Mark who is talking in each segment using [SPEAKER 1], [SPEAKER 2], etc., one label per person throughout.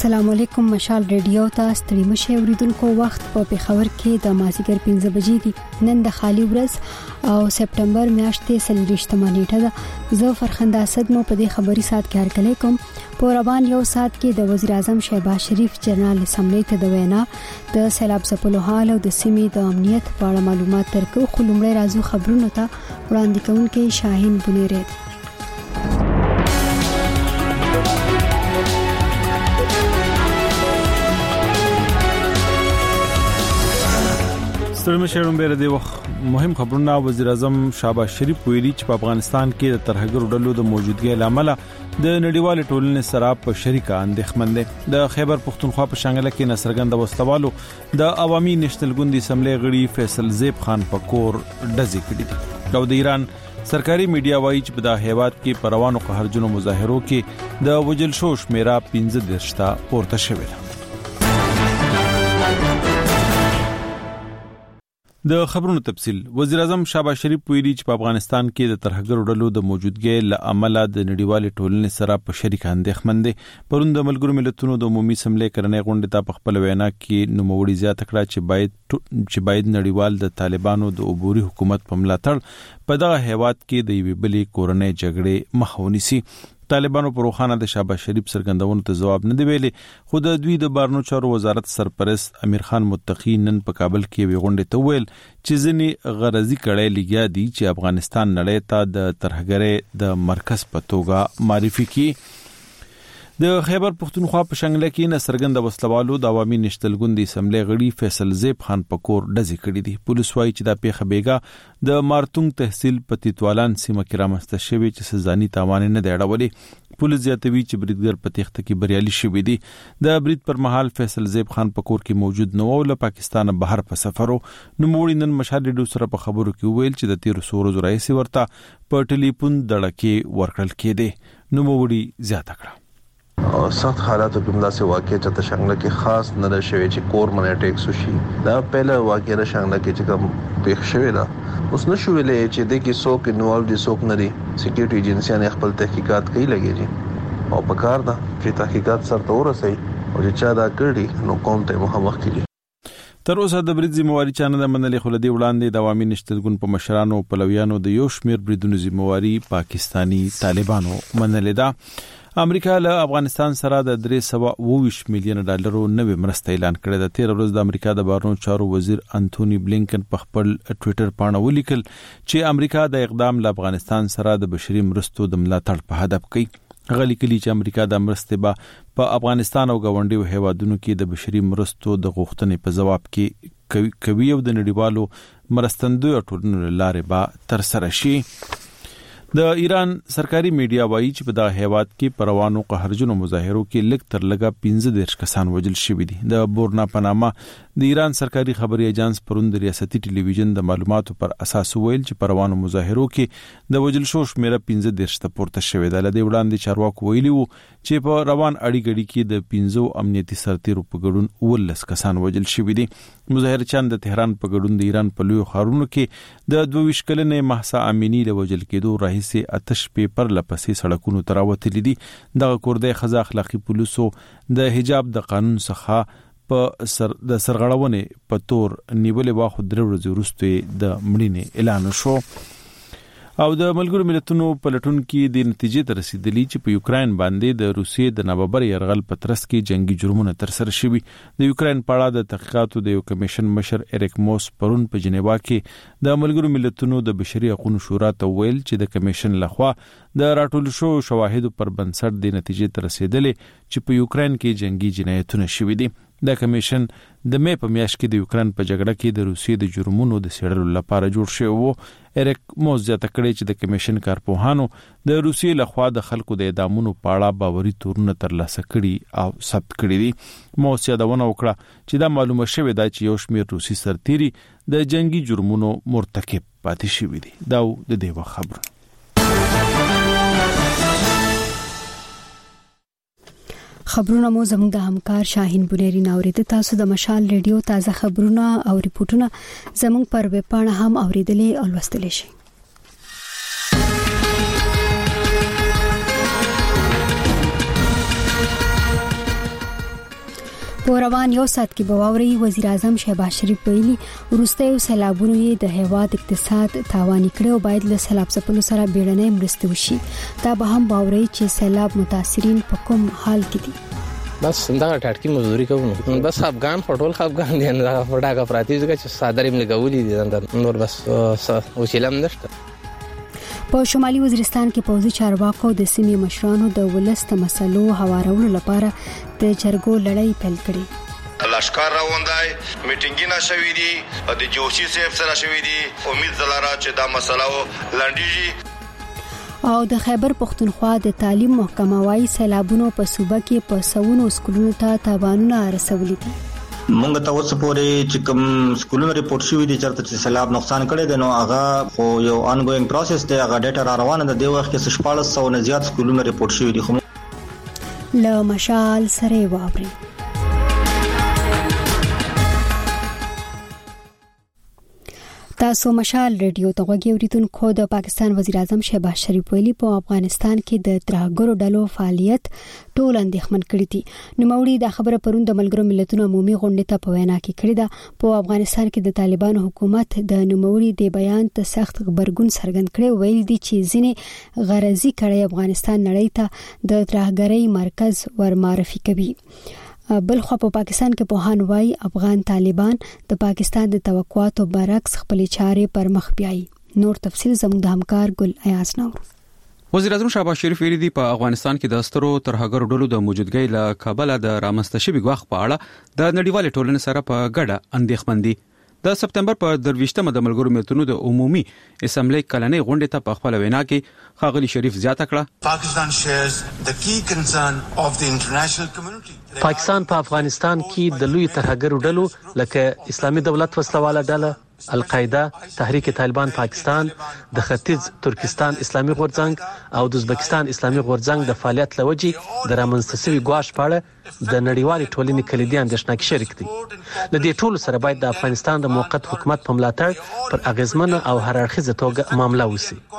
[SPEAKER 1] السلام علیکم. مشال ریډیو ته ستړي مشه اوریدونکو. وخت په پیښور کې د مازیګر 5 بجې دي. نن د خالی ورځ او سپټمبر میاشتې 23 نیټه ده. زه فرخنده اسد مو په دې خبري سات کې هرکلی کوم. په روان یو سات کې د وزیر اعظم شهباز شریف جنرال اسمبلی ته د وینا د سیلاب ځپلو حال او د سیمې د امنیت په اړه معلومات درکو. خو لومړی راځو خبرونو ته. وړاندې کوونکی شاهین بنيري.
[SPEAKER 2] ستړي مشرون به د وخت مهم خبرونه. وزیر اعظم شهباز شریف ویلي چې په افغانستان کې د ترهګر ډلو د موجودګۍ لامل د نړیوال ټولنې سره په شریکه اندېښمن دي. د خیبر پختونخوا په شانګله کې نصرګند وسلوالو د عوامي نېشنل ګوند اسمبلی غړي فیصل زیب خان پکور ډزې کړې دي. د ایران سرکاري میډیا وایي چې په د هیواد کې په روانو قهرجنو مظاهرو کې د وجل شو شمیره 15 تا پورته شوې ده. د خبرونو تفصیل. وزیر اعظم شهباز شریف ویلي چې په افغانستان کې د ترهګر ډلو د موجودګۍ له امله د نړیوال ټولنې سره په شریکه اندېښمن دي. پرون د ملګرو ملتونو د عمومي اسمبلی کرنې غونډې ته په خپل وینا کې نوموړي زیاته کړه چې باید نړیوال د طالبانو د عبوري حکومت په ملاتړ په دغه هیواد کې د یوې بلې کورنۍ جګړې مخه ونیسي. طالبانو په روخانه د شهباز شریف سرګندونو ته جواب نه دی ویلي. خو د دوی د بهرنیو چارو وزارت سرپرست امیر خان متقی نن په کابل کې وی غونډې ته ویل چې ځینې غرضی کړي لګیا دي چې افغانستان نړۍ ته د ترهګرۍ د مرکز په توګه معرفي کړي. د خیبر پختونخوا په شانګله کې نصرګند وسلوالو د عوامي نېشنل ګوند اسمبلی غړي فیصل زیب خان پکور ډزې کړې دي. پولیس وايي چې دا پیښه بیګا د مارتونګ تحصیل په تیتوالان سیمه کې رامنځته شوې چې سزاني تاوان نه دی اړولې. پولیس زیاتوي چې بریدګر په تخته کې بریالي شوی دی. د برید پر مهال فیصل زیب خان پکور کې موجود نه و او له پاکستان بهر په سفرو. نوموړي نن مشال ریډیو سره په خبرو کې ویل چې د 13 ورځې راځي ورته په ټلیفون دړکې ورکړل کېده. نوموړي زیاته کړه
[SPEAKER 3] سخت حالاتو کې مداسه واقع چې د شانګله کې خاص نه شوی چې کور منې ټیکس وشي. دا پهله واقع د شانګله کې چې کوم پیښ شوی دا اوس نشو ویلې چې د کې څوک انوالو دي څوک نه دي. سکیورټي ایجنسیانه خپل تحقیقات کوي لګي او په کار دا چې تحقیقات سره ورسي او چې چا دا کړی نو کوم ته مخامخ کیږي.
[SPEAKER 2] تر اوسه د برید ذمہواری چانه د منلې خلدي وړاندې د عوامي نېشنل ګوند په مشرانو پلویانو د یو شمیر بریدونو ذمہواری پاکستانی طالبانو منلې ده. امریکا له افغانستان سره د 320 میلیون ډالرو نوې مرسته اعلان کړې ده. 13 ورځ د امریکا د بهرنیو چارو وزیر انټونی بلینکن په خپل ټوئیټر باندې ولیکل چې امریکا د اقدام له افغانستان سره د بشري مرستو د ملاتړ په هدف کوي. غلي کلی چې امریکا د مرستې په افغانستان او ګاونډیو هیوادونو کې د بشري مرستو د غوښتنې په جواب کې کوي او د نړیوالو مرستندوی ټولنو لارې به تر سره شي. د ایران سرکاري میډیا وایي چې په دغه هیواد کې پروانو قهرجنو مظاهرو کې لږ تر لږه 15 کسان وژل شوي دي. د بورنا پنامه د ایران سرکاري خبري ایجنس پرون د ریاستي ټلویزیون د معلوماتو پر اساس ویل چې پروانو مظاهرو کې د وژل شو شمیره 15 ته پورته شوې ده. لدې وړاندې چارواکو ویلي وو چې په روان اړیګړي کې د 15 امنیتي سرتیرو په ګډون 19 کسان وژل شوي دي. مظاهرچیان د تهران په ګډون د ایران په لوی ښارونو کې د 22 کلنې مهسا امینی له وژل کېدو راهیسې آتش پیپر لپسې سړکونو تراوتلي دي. دغه کوردی خزا اخلاقی پولیسو د حجاب د قانون څخه په د سرغړونې په تور نیولې واخو 3 ورځې وروسته د مړینې اعلان شو. او د ملګرو ملتونو په لټون کې د نتیجې ته رسیدلی چې په یوکرين باندې د روسیې د نوبر يرغل په ترڅ کې جنگي جرمونه تر سره شوي. د یوکرين په اړه د تحقیقاتو د یو کمیشن مشر اریک موس پرون په جنیوا کې د ملګرو ملتونو د بشري حقوقو شورا ته ویل چې د کمیشن لخوا د راټول شو شواهد پر بنسټ د نتیجې ته رسیدلی چې په یوکرين کې جنگي جنایتونه شوي دي. د کمیشن د مې په میاشت کې د یوکرين په جګړه کې د روسیې د جرمونو د څېړلو لپاره جوړ شوی وو. اریک موس زیاته کړی چې د کمیشن کارپوهانو د روسیې لخوا د خلکو د اعدامونو په اړه باوري تورونه ترلاسه کړي او ثبت کړي دي. موس یادونه وکړه چې دا معلومه شوې ده چې یو شمېر روسي سرتیري د جنگي جرمونو مرتکب پاتې شوي دي. دا د دې وخت خبر.
[SPEAKER 1] خبرونه مو زموږ د همکار شاهین بنيري ناوړي. تاسو د مشال ریډیو تازه خبرونه او ریپورتونه زموږ پر ویب پاڼه هم اوریدلې او لوستلې شئ. په روان یو سات کې بواوري وزیر اعظم شهباز شریف ویلي ورستیو سیلابونو یې د هیواد اقتصاد تاوان کړو باید له سیلاب څخه سره بیړنۍ مرسته وشي دا به هم باوري چې سیلاب متاثرین په کوم حال کې دي
[SPEAKER 4] بس دا ټاټکی مزدوري کوو بس افغان هټول افغان دي نه فټاګه پراتی ځکه چې صادریم لګولې دي نور بس وسیلم نشته
[SPEAKER 1] په شمالي وزیرستان کې پوځي چارواکو د سیمې مشرانو د ولست مسلو هوارولو لپاره د جرګو لړۍ پیل کړې
[SPEAKER 5] لشکر راوندای میټینګونه شوې دي د جوشي صاحب سره شوې دي امید زلاره چې دا مسله لنډیږي
[SPEAKER 1] او د خیبر پختونخوا د تعلیم محکمه وايي سیلابونو په صوبه کې په سونو سکولونو ته تاوانونه رسولي دي
[SPEAKER 6] مونږ ته اوس پورې چې کوم سکولونو ریپورت شوی دي چې سیلاب نقصان کړي دي نو هغه خو یو انګوینګ پروسس دی هغه ډیټا را روانه ده د وخت کې 1400 نه زیات سکولونو ریپورت شوی دي خو
[SPEAKER 1] له مشال سره واوري تاسو مشال ریډیو ته غوږی اوریدونکو د پاکستان وزیر اعظم شهباز شریف ویلي په افغانستان کې د ترهګرو ډلو فعالیت ټول اندېښمن کړی دي نوموړي دا خبره پرون د ملګرو ملتونو عمومي غونډې ته په وینا کې کړې ده په افغانستان کې د طالبانو حکومت د نوموړي د بیان ته سخت خبرګون څرګند کړي ویلي دي چې ځینې غرضي کړي افغانستان نړۍ ته د ترهګرۍ مرکز ورمعرفي کوي بل خو په پاکستان کې په هان وای افغان طالبان د پاکستان د توقعاتو برعکس خپل چارې پر مخ بیاي نور تفصيل زموږ د همکار ګل ایاز نور
[SPEAKER 7] وزیر اعظم شهباز شریف ویلي دی په افغانستان کې د سترو ترهګرو ډلو د موجودګۍ له کابل د رامنځته شوي غوښ په اړه د نړیوال ټولنې سره په ګډه اندېښمن دي د سپتمبر په 23مه د ملګرو ملتونو د عمومي اسمبلی کلنۍ غونډې ته په خپل وینا کې ښاغلي شریف زیاته کړه
[SPEAKER 8] پاکستان shares the key concern of the international community
[SPEAKER 9] پاکستان په افغانستان کې د لوی ترهګرو ډلو لکه اسلامي دولت وسلواله ډله القاعده تحریک طالبان پاکستان د ختیځ ترکستان اسلامي غورځنګ او د ازبکستان اسلامي غورځنګ د فعالیت لوجي د رامنځته شوي ګواښ په اړه د نړیوالې ټولنې کلیدي اندېښنه کې شریک دي د دې ټولو سره باید د افغانستان د موقت حکومت په ملاتړ پر اغیزمنه او هر اړخیزه توګه معامله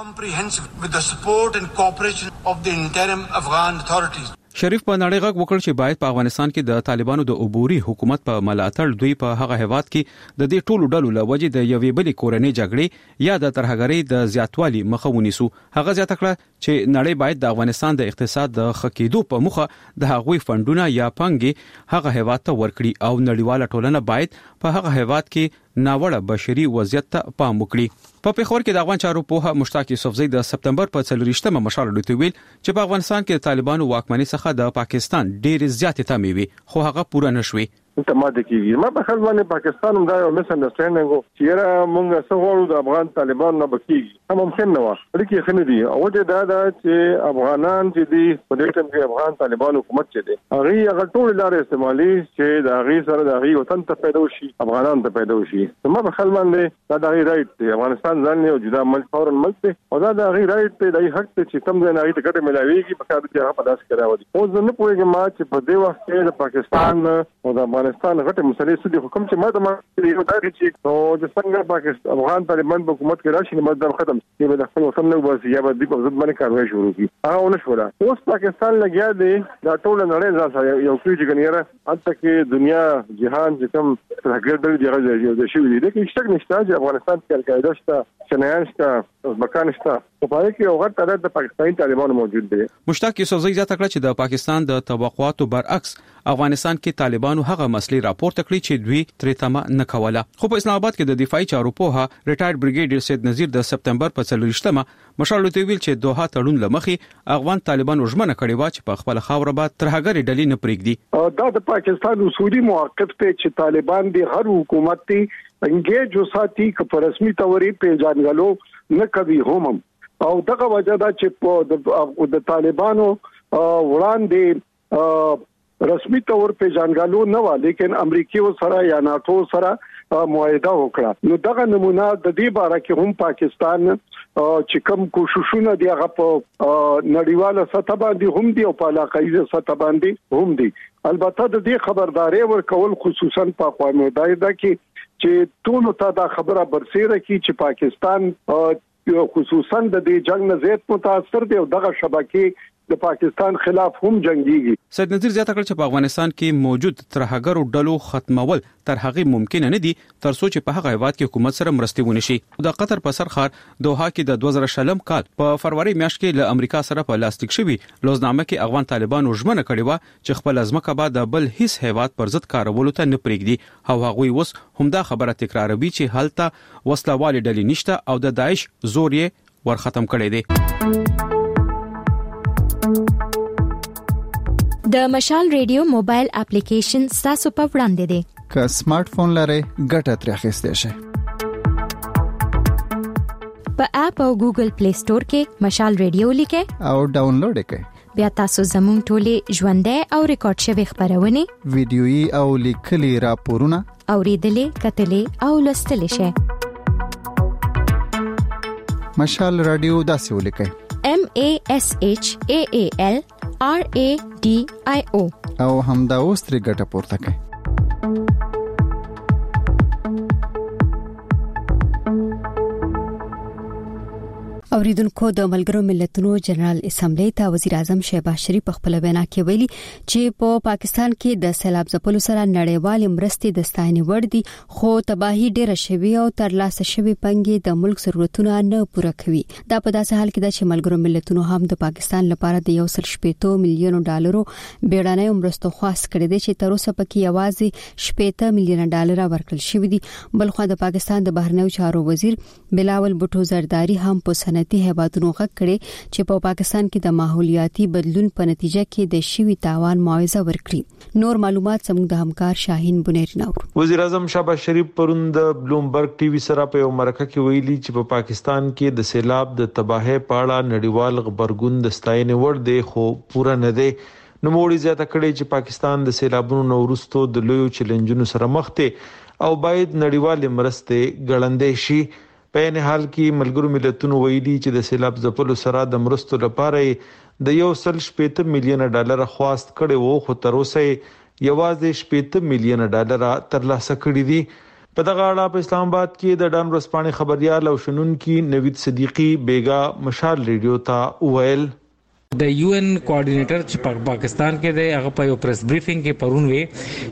[SPEAKER 9] وشي
[SPEAKER 7] شریف په نړۍ غږ وکړ چې باید په افغانستان کې د طالبانو د عبوري حکومت په ملاتړ دوی په هغه هیواد کې د دې ټولو ډلو لوجې د یوې بلې کورنۍ جګړې یا د ترهګرۍ د زیاتوالي مخه ونیسو هغه زیاته کړه چې نړۍ باید د افغانستان د اقتصاد د خکېدو په مخه د هغوی فندونه یا پنګي هغه هیواد ته ورکړي او نړیواله ټولنه باید په هغه هیواد کې ناوړه بشري وضعیت ته پام وکړي په پیښور کې د افغان چارو پوها مشتاق یوسفزئی د سپتمبر په 24مه مشال ډوټ ویل چې په افغانستان کې د طالبانو واکمنۍ څخه د پاکستان ډېر زیاتې تمې وي خو هغه پوره نشوي
[SPEAKER 10] ته ماده کیږي ما په خپل باندې پاکستان هم دا یو مس انډرستانډینګ وو چې را مونږ څه غواړو د افغان طالبان نه بکیږي هم ممکن نه و لکه خنه دي او دا چې افغانان چې دي په دې ټیم کې افغان طالبان حکومت چې دي هغه ټول لارې استعمالي چې د هغه سره د هغه وطن ته پیدا وشي افغانان ته پیدا وشي ما په خپل باندې دا هغه رائټ دی افغانستان ځان نه جدا ملک فورن ملک دی او دا هغه رائټ دی د حق ته چې تم نه هغه ټکټ ملاويږي په کار کې هغه پداس کراوي او زه نه پوهیږم ما چې په دې وخت کې د پاکستان او د افغانستان غټه سدي حکم چې ما ته یو دا چې نو د څنګه پاکستان افغان طالبان په حکومت کې راشي نو مدام ختم چې به د خپل وطن نو بس یا به د په ضد باندې کاروي شروع کی هغه ونه شو اوس پاکستان لګیا دی دا ټول نړۍ ځا یو کیږي کنيره حتی کې دنیا جهان چې کوم هغه د یو د شي دی چې شک نشته چې افغانستان کې القاعده شته چنایان شته ازبکان شته په پای کې یو غټ تعداد د پاکستاني طالبانو موجود دي
[SPEAKER 7] مشتاق یوسفزئی زیاته کړه چې د پاکستان د توقعاتو برعکس افغانستان کې طالبانو هغه مسلې راپورته کړې چې دوی ترې تمه نه کوله خو په اسلام آباد کې د دفاعي چارو پوها ریټایرډ بریګیډیر سید نذیر د سپتمبر په 24مه مشال ته ویل چې دوه تړون لمخي افغان طالبان وژمنه کړې و چې په خپل خاور بعد ترهګری ډلې نه پرېږدي
[SPEAKER 10] دا د پاکستان اصولي موقف ته چې طالبان د هر حکومت ته انګیج وساتي که په رسمي توري په ځانګلو نه کوي هم او دغه وجه دا چې د طالبانو وړاندې رسمي تور په ځانګالو نه و لیکن امریکای سره یا ناتو سره معاهده وکړه نو دغه نمونه د دې باره کې هم پاکستان چې کوم کوششونه دی هغه په نړیواله سطح باندې هم دي او په علاقایي سطح باندې هم دي البته د دې خبرداري ورکول خصوصا په اقوام متحده کې چې ټول ته دا خبره برسېره کی چې پاکستان خصوصا د دې جنگ نه زیات متاثر دی او دغه شبکې د پاکستان خلاف هم جنگيږي.
[SPEAKER 7] سید نذیر زیاته کړ چې په افغانستان کې موجود ترهګرو ډلو ختمول تر هغه ممکن نه دي تر څو چې په هغه هیواد کې حکومت سره مرستې ونشي. د قطر په سرخار دوحه کې د 2000 کال په فروری میاشت کې له امریکا سره په لاستیک شوی لوزنامه کې افغان طالبانو ژمنه کړې و چې خپل ازمکه بعد بل هیڅ هیواد پر ضد کارولو ته نه پرېږدي او هغه اوس همدا خبره تکراروي چې هلته وسلوال ډلې نشته او د داعش زور یې ور ختم کړی دی.
[SPEAKER 11] د مشال ریډیو موبایل اپلیکیشن تاسو په وړاندې دی.
[SPEAKER 12] که سمارټ فون لرئ ګټه ترې اخیستئ شئ.
[SPEAKER 11] په اپ او ګوګل پلی سٹور کې مشال ریډیو لیکئ
[SPEAKER 12] او ډاونلوډ کړئ.
[SPEAKER 11] بیا تاسو زموږ ټولې ژوندۍ او ریکارډ شوی خبرونه
[SPEAKER 12] ویډیويي او لیکلي راپورونه
[SPEAKER 11] اوریدلې کتلې او لوستلې شئ.
[SPEAKER 12] مشال رادیو داسې ولیکئ
[SPEAKER 11] MASHAAL RADIO
[SPEAKER 12] او همدا اوس ترې ګټه پورته کړئ.
[SPEAKER 1] اوریدونکو د ملګرو ملتونو جنرال اسمبلی ته وزیر اعظم شهباز شریف په خپل وینا کې ویلي چې په پاکستان کې د سیلاب ځپلو سره نړیوال مرستې د ستاینې وړ دي خو تباہي ډېره شوی او ترلاسه شوی پنګي د ملک ضرورتونه نه پوره کوي. دا په داسې حال کې ده چې ملګرو ملتونو هم د پاکستان لپاره د 1.8 میلیون ډالرو بیړنۍ مرستو خواست کړې ده چې تر اوسه پکې یوازې 8 میلیون ډالر ورکړل شوی دي. بلخو د پاکستان د بهرنیو چارو وزیر بلاول بوټو زرداری هم په صنعتي هیوادونو غږ کړي چې په پاکستان کې د ماحولیاتي بدلون په نتیجه کې د شوی تاوان معاوضه ورکړي. نور معلومات زموږ د همکار شاهین بنیر نور.
[SPEAKER 2] وزیر اعظم شهباز شریف پرون د بلومبرګ ټي وي سره په یو مرکه کې ویلي چې په پاکستان کې د سیلاب د تباہي پاړه نړیوال خبرګون د ستاینې وړ دی خو پوره نه دی. نو موړي زیاته کړي چې پاکستان د سیلابونو نورستو د لویو چیلنجونو سره مخ دی او باید نړیوال مرستې ګړندې شي. په نه حال کې ملګرو ملتونو ویلي چې د سیلاب ځپلو سره د مرستو لپاره د 1.8 میلیون ډالر خواست کړي وو خو تر اوسه یوازې 8 میلیون ډالر ترلاسه کړي دي. په دغه اړه په اسلام آباد کې د ډان ورځپاڼې خبريال او شنونکي نوید صدیقی بیګا مشال ریډیو ته وویل
[SPEAKER 13] د UN کوارډینیټر چې پاکستان کې دی هغه په یو پریس بریفینګ کې پرون وی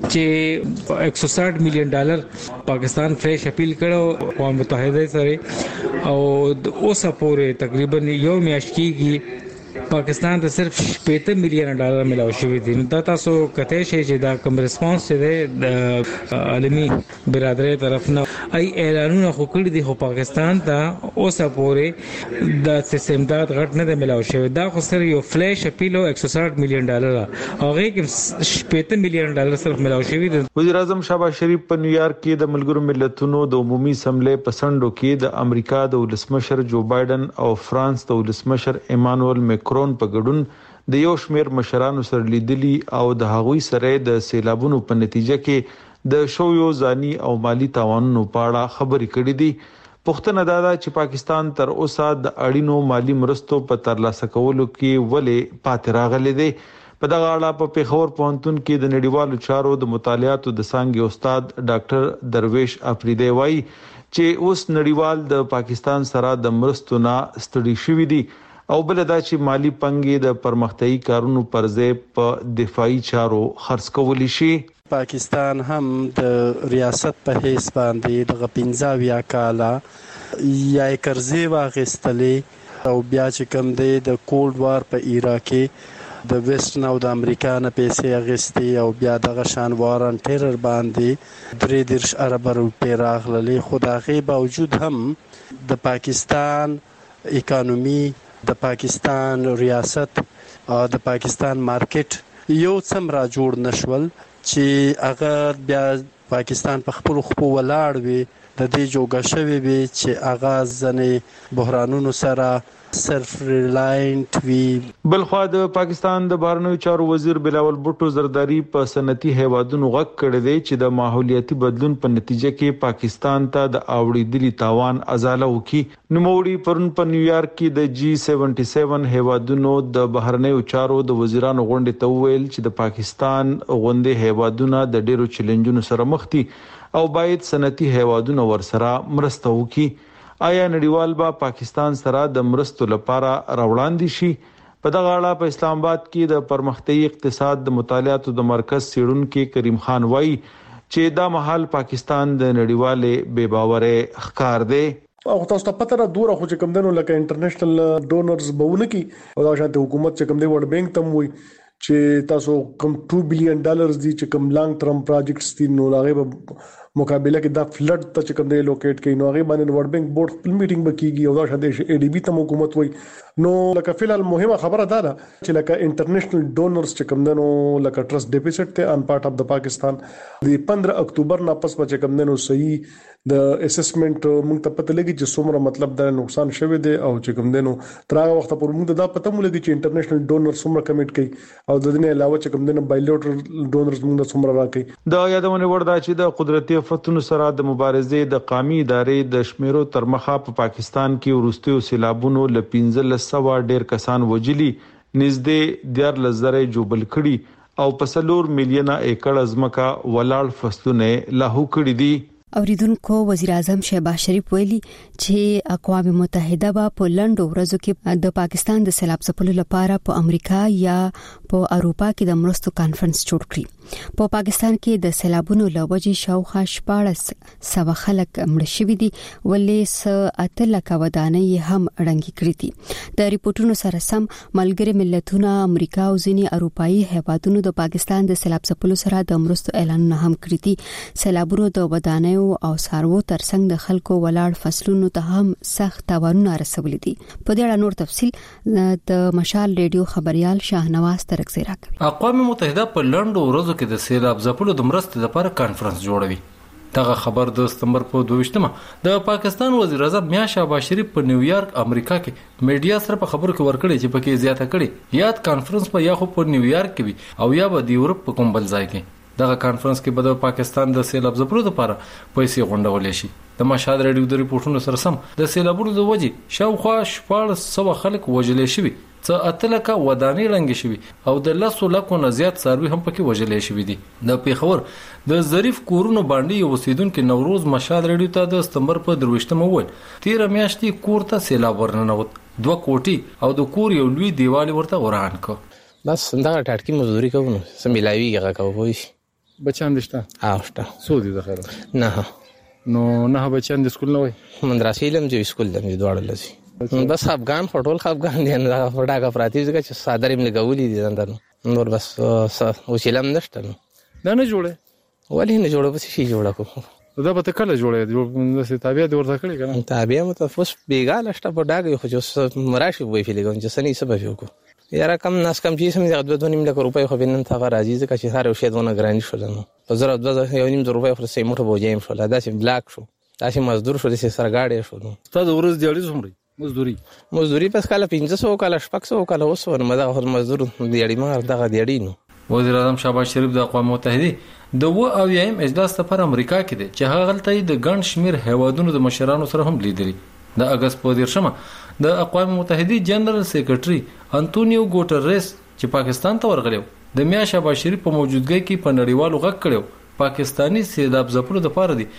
[SPEAKER 13] چې 160 میلیون ډالر پاکستان فریش اپیل کړو اقوام متحده سره او اوسه پورې تقریبا یو میاشت کېږي پاکستان ته صرف 8 میلیون ډالر ملاو شوی دي. نو تاسو کته شي چې دا کوم ریسپانس دی د عالمي برادری طرف نه ای اعلانونه خو کړی دي خو پاکستان ته اوسه پورې د سیستمداد غټ نه ملاو شوی. دا خو سره یو فلیش اپیل 160 میلیون ډالر هغه کې 8 میلیون ډالر صرف ملاو شوی دي.
[SPEAKER 2] وزیر اعظم شهباز شریف په نیویارک کې د ملګرو ملتونو د عمومي اسمبلی په سندو کې د امریکا د ولسمشر جو بایدن او فرانس د ولسمشر ایمانوئل میکرون په ګډون د یو شمېر مشرانو سره لیدلي او د هغوی سره د سیلابونو په نتیجه کې د شویو ځاني او مالی تاوانونو په اړه خبرې کړې دي. پښتنه دا چې پاکستان تر اوسه د اړینو مالی مرستو په ترلاسه کولو کې ولې پاتې راغلی دی. په دغه اړه په پیښور پوهنتون کې د نړیوالو چارو د مطالعاتو د څانګې استاد ډاکټر درویش افریدی وایي چې اوس نړیوال د پاکستان سره د مرستو نه ستړي شوي دي او بل دا چې مالی پنګي د پرمختیايي کارونو پر ځای په دفاعي چارو خرڅ کولی شي.
[SPEAKER 14] پاکستان هم د ریاست په حیث باندې د 15 کاله یا قرضې واغستلې او بیا چې کوم دی د کولډ وار په عراق کې د ویسټرن او د امریکا نه پیسې اغستې او بیا دغه شان وارن ټیرر باندې 3 ارب روپۍ راغللې. خو د هغې باوجود هم د پاکستان اکانومي د پاکستان ریاست او د پاکستان مارکیټ یو څم را جوړ نشول چې هغه بیا پاکستان په خپل خپل ولاړ وي د دې جوګه شوی وي چې اغاز ځنې بحرانونو سره صرف ریلاینټ وی.
[SPEAKER 2] بلخو د پاکستان د بهرنیو چارو وزیر بلاول بوټو زرداری په صنعتي هیوادونو غږ کړی دی چې د ماحولیاتي بدلون په نتیجه کې پاکستان ته د اوړېدلي تاوان ازاله وکړي. نوموړي پرون په نیویارک کې د G77 هیوادونو د بهرنیو چارو د وزیرانو غونډې ته وویل چې د پاکستان غونډې هیوادونه د ډیرو چیلنجونو سره مخ دي او باید صنعتي هیوادونه ورسره مرسته وکړي. آیا نړیوال با پاکستان سره د مرستو لپاره راوړاندې شي؟ په دغه اړه په اسلام آباد کې د پرمختیايي اقتصاد د مطالعاتو د مرکز څېړونکو کریم خان وایي چې دا مهال پاکستان د نړیوالې بے باورۍ ښکار دی.
[SPEAKER 15] او تاسو ته پته را دوره خو چې کوم دنو لکه انټرنیشنل ډونرز بهونه کی او دا شانته حکومت چې کوم دی ورلد بانک تم وي چې تاسو کوم $2 بلین دی چې کوم لانګ ټرم پروجیکټس دي نو هغه مقابله کې دا فلډ ته چې کوم دی لوکیټ کین نو هغه باندې ورلد بانک بورډ خپل میټینګ وکړي او دا شانته اي ډي بي تم حکومت وي نو لکه فلال مهمه خبره ده چې لکه انټرنیشنل ډونرز چې کوم دنو لکه ټرست ډیفیسټ ته ان پارت اف د پاکستان د 15 اکتوبر نه پس چې کوم دنو صحیح د اسسمنت موږ ته پته لګي چې څومره مطلب دا نقصان شوه دی او چې کوم دنو تر هغه وخت پورې موږ دا پته مو لګي چې انټرنیشنل ډونر څومره کمیټ کوي او د دې نه علاوه چې کوم دنو بایلیټرل ډونرز موږ څومره راکړي. دا یادونه ورده چې د قدرتي آفتونو سره د مبارزې د قومي ادارې د شمیرو تر مخه په پاکستان کې ورستیو سیلابونو ل 1500 ډیر کسان وجلی نږدې 14000 جوبل کړي او په 4 میلیونه ایکړ ځمکه ولاړ فصلونه لاهو کړي دي.
[SPEAKER 1] اوریدونکو وزیر اعظم شهباز شریف ویلي چې اقوام متحده به په لندو ورځو کې د پاکستان د سیلاب ځپلو لپاره په امریکا یا په اروپا کې د مرستو کانفرنس جوړ کړي. په پاکستان کې د سیلابونو لوجې شاوخوا 1400 خلک مړ شوي دي ولې 8 لک ودانۍ هم رنګي کړې دي. د ریپورتونو سره سم ملګری ملتونه امریکا او ځینې اروپאי هیوادونو د پاکستان د سیلاب ځپلو سره د مرستو اعلانونه هم کړی دي. سیلابونو د ودانۍ او سارو ترڅنګ د خلکو ولاړ فصلونو ته هم سخت تاوانونه رسولي دي. په دې اړه نور تفصيل د مشال ریډیو خبريال شاهنواز ترکزی راکوي.
[SPEAKER 16] اقوام متحده په لندو ورځو کې د سیلاب ځپلو د مرستې لپاره کانفرنس جوړوي. دغه خبر د سپتمبر په 22مه د پاکستان وزیر اعظم میاں شهباز شریف په نیویارک امریکا کې میډیا سره په خبرو کې ورکړي چې پکې زیاته کړي یاد کانفرنس په یا خو په نیویارک کې وي او یا به د یورپ په کوم بل ځای کې. دغه کانفرنس کې به د پاکستان د سیلاب ځپلو لپاره پیسې غونډول شي. د مشهد ریډیو د ریپورتونو سره سم د سیلابونو د وجې شاوخوا 1400 خلک وژل شوي څه 8 لک ودانۍ رنګ شوي او د 10 لکو نه زیات څاروي هم پکې وژل شوي دي. د پیښور د ظریف کورونو باندې یو اوسیدونکو نوروز مشهد ریډیو ته د سپتمبر په 23مه وویل 13 میاشتې کور ته سیلاب ورننوت 2 کوټي او د کور یو لوی دیوال ورته وران کو.
[SPEAKER 4] بس دا ټاټکی مزدوري کوو سم ملاویږي کوي.
[SPEAKER 16] بچان دشته
[SPEAKER 4] آفته
[SPEAKER 16] سودی د خیر
[SPEAKER 4] نه
[SPEAKER 16] نه بچان د سکول نه وای
[SPEAKER 4] مدرسې لم چې سکول لم دواړه لسی بس افغان فټول افغان دي نه فټاکا پراتی ځکه چې صادریم لګولې دي نن نور بس وسیلم نشته
[SPEAKER 16] نه جوړه
[SPEAKER 4] ولی نه جوړه بس شي جوړه کو
[SPEAKER 16] دا به کله جوړه د تابع د ورته کړی کنه
[SPEAKER 4] تابع متفوس بیګاله شته په ډاګه خو چې مراشي وای فلګون چې سنې سبب یو کو یاره کم ناس کم چې سم د 2.5 لک روپۍ خو بنن تا راځي ځکه چې هر شی دونه ګرانی شول نو په 2.5 روپۍ خو سې موټه بوجایم شول دا چې بلاک شو دا چې مزدور شو د سرګاړې شو نو
[SPEAKER 16] تا د ورځ دیاړي څومره
[SPEAKER 4] مزدوري پس کاله 500 کاله 600 کاله اوس ورمدا خو مزدور دیاړي مار دغه دیاړي نو.
[SPEAKER 16] وزیر اعظم شهباز شریف د اقوام متحده د اویم اجلاس لپاره امریکا کې دی چې هغه غلطي د ګڼ شمیر هیوادونو د مشرانو سره هم لیدلی. د اگست په 13مه د اقوام متحده جنرال سیکریټري انټونیو ګوټریس چې پاکستان ته ورغلو د میاں شهباز شریف په موجودګۍ کې په نړیوالو غږ کړو پاکستانی سیلاب ځپلو لپاره دی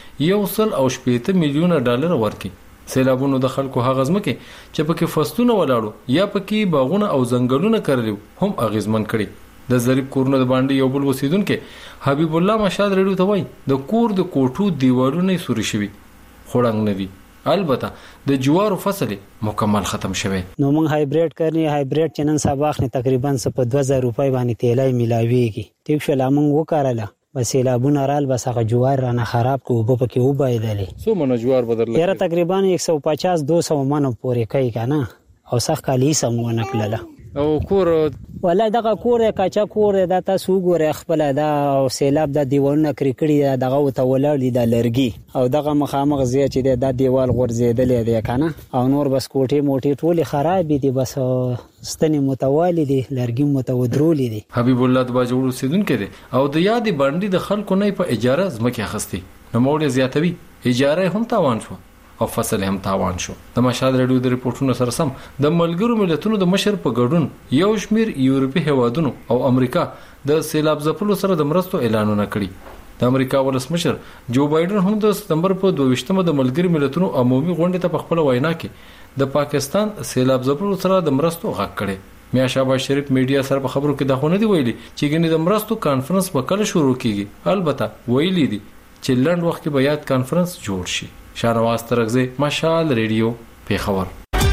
[SPEAKER 16] $1.8 میلیون ورکړي. سیلابونو د خلکو هغه ځمکه چې پکې فصلونه ولاړو یا پکې باغونه او ځنګلونه کړل هم اغیزمن کړي. د ظریف کورونو د باندې یو بل وسیدونکو حبیب الله مشهد ریډیو ته وای د کور د کوټو دیوالونه سوري شوي خړنګ نه دي. البته د جوارو فصل مکمل ختم شوه
[SPEAKER 17] نو موږ هایبریډ کړنی هایبریډ چنن صباح نه تقریبا په 2000 روپۍ باندې تیلای ملاویږي ټیک شو لامنګ وکړاله بس سیلابونه رال بس هغه جوار رانه خراب کو وبپکې وبایدلې
[SPEAKER 16] سو منو جوار بدل
[SPEAKER 17] یاره تقریبا 150-200 منو پورې کوي کنه او سخت کالی سمونه کړله
[SPEAKER 16] او کور
[SPEAKER 17] ولای دغه کور کاچا کور د تاسو ګوره خپل دا او سیلاب د دیوالونه کړکړی دغه وته ولر دي د لرګي او دغه مخامخ زی چې د دیوال غورځیدلې دی کنه او نور بس کوټي موټي ټولي خراب دي بس ستنی متوالي دي لرګي متودرولې دي.
[SPEAKER 16] حبیب الله د باجوړو سیدونکو دي او د یادې باندې د خلکو نه په اجاره ځمکه اخستي نو موړي زیاتوي اجاره هم تاوان شو او فصل هم تاوان شو. د مشهد ریډیو د ریپورتونو سره سم د ملګرو ملتونو د مشر په ګډون یو شمیر یورپی هیوادونو او امریکا د سیلاب ځپلو سره د مرستو اعلانونه کړي. د امریکا ولسمشر جو بایدن هم د سپتمبر په 22مه د ملګرو ملتونو عمومي غونډې ته په خپل وینا کې د پاکستان سیلاب ځپلو سره د مرستو غږ کړي. میا شهباز شریف میډیا سره په خبرو کې دا خو نه دی ویلي چې ګنې د مرستو کانفرنس به کله شروع کیږي. البته ویلي دي چې لنډ وخت کې به یاد کانفرنس جوړ شي. شاهنواز ترغزی، مشال ریډیو، پیښور.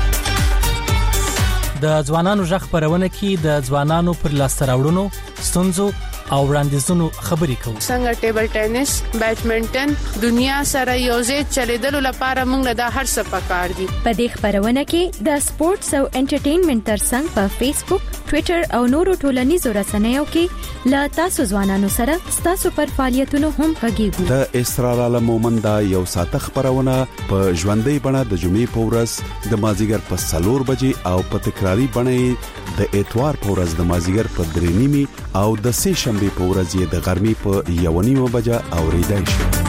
[SPEAKER 18] د ځوانانو ژغ خبرونه کې د ځوانانو پر لاسته راوړنو، ستونزو او وړاندیزونو خبرې کوو.
[SPEAKER 19] څنګه ټیبل ټینس، بیډمنټن دنیا سره یوځای چلیدلو لپاره موږ د هر څه پکار دي.
[SPEAKER 11] په دې خبرونه کې د سپورتس او انټرټینمنټ ترڅنګ په فیسبوک، ټوئیټر او نورو ټولنیزو رسنیو کې لا تاسو ځوانانو سره تاسو پر فعالیتونو هم غږیږو.
[SPEAKER 20] د اسرار عالم مومند یو ساعت خبرونه په ژوندۍ بڼه د جمعې په ورځ د مازیګر په 4 بجې او په تکراری بڼه د اتوار په ورځ د مازیګر په 3:30 او د سه شنبه په ورځ یې د غرمې په 1:30 بجې اوریدای شي.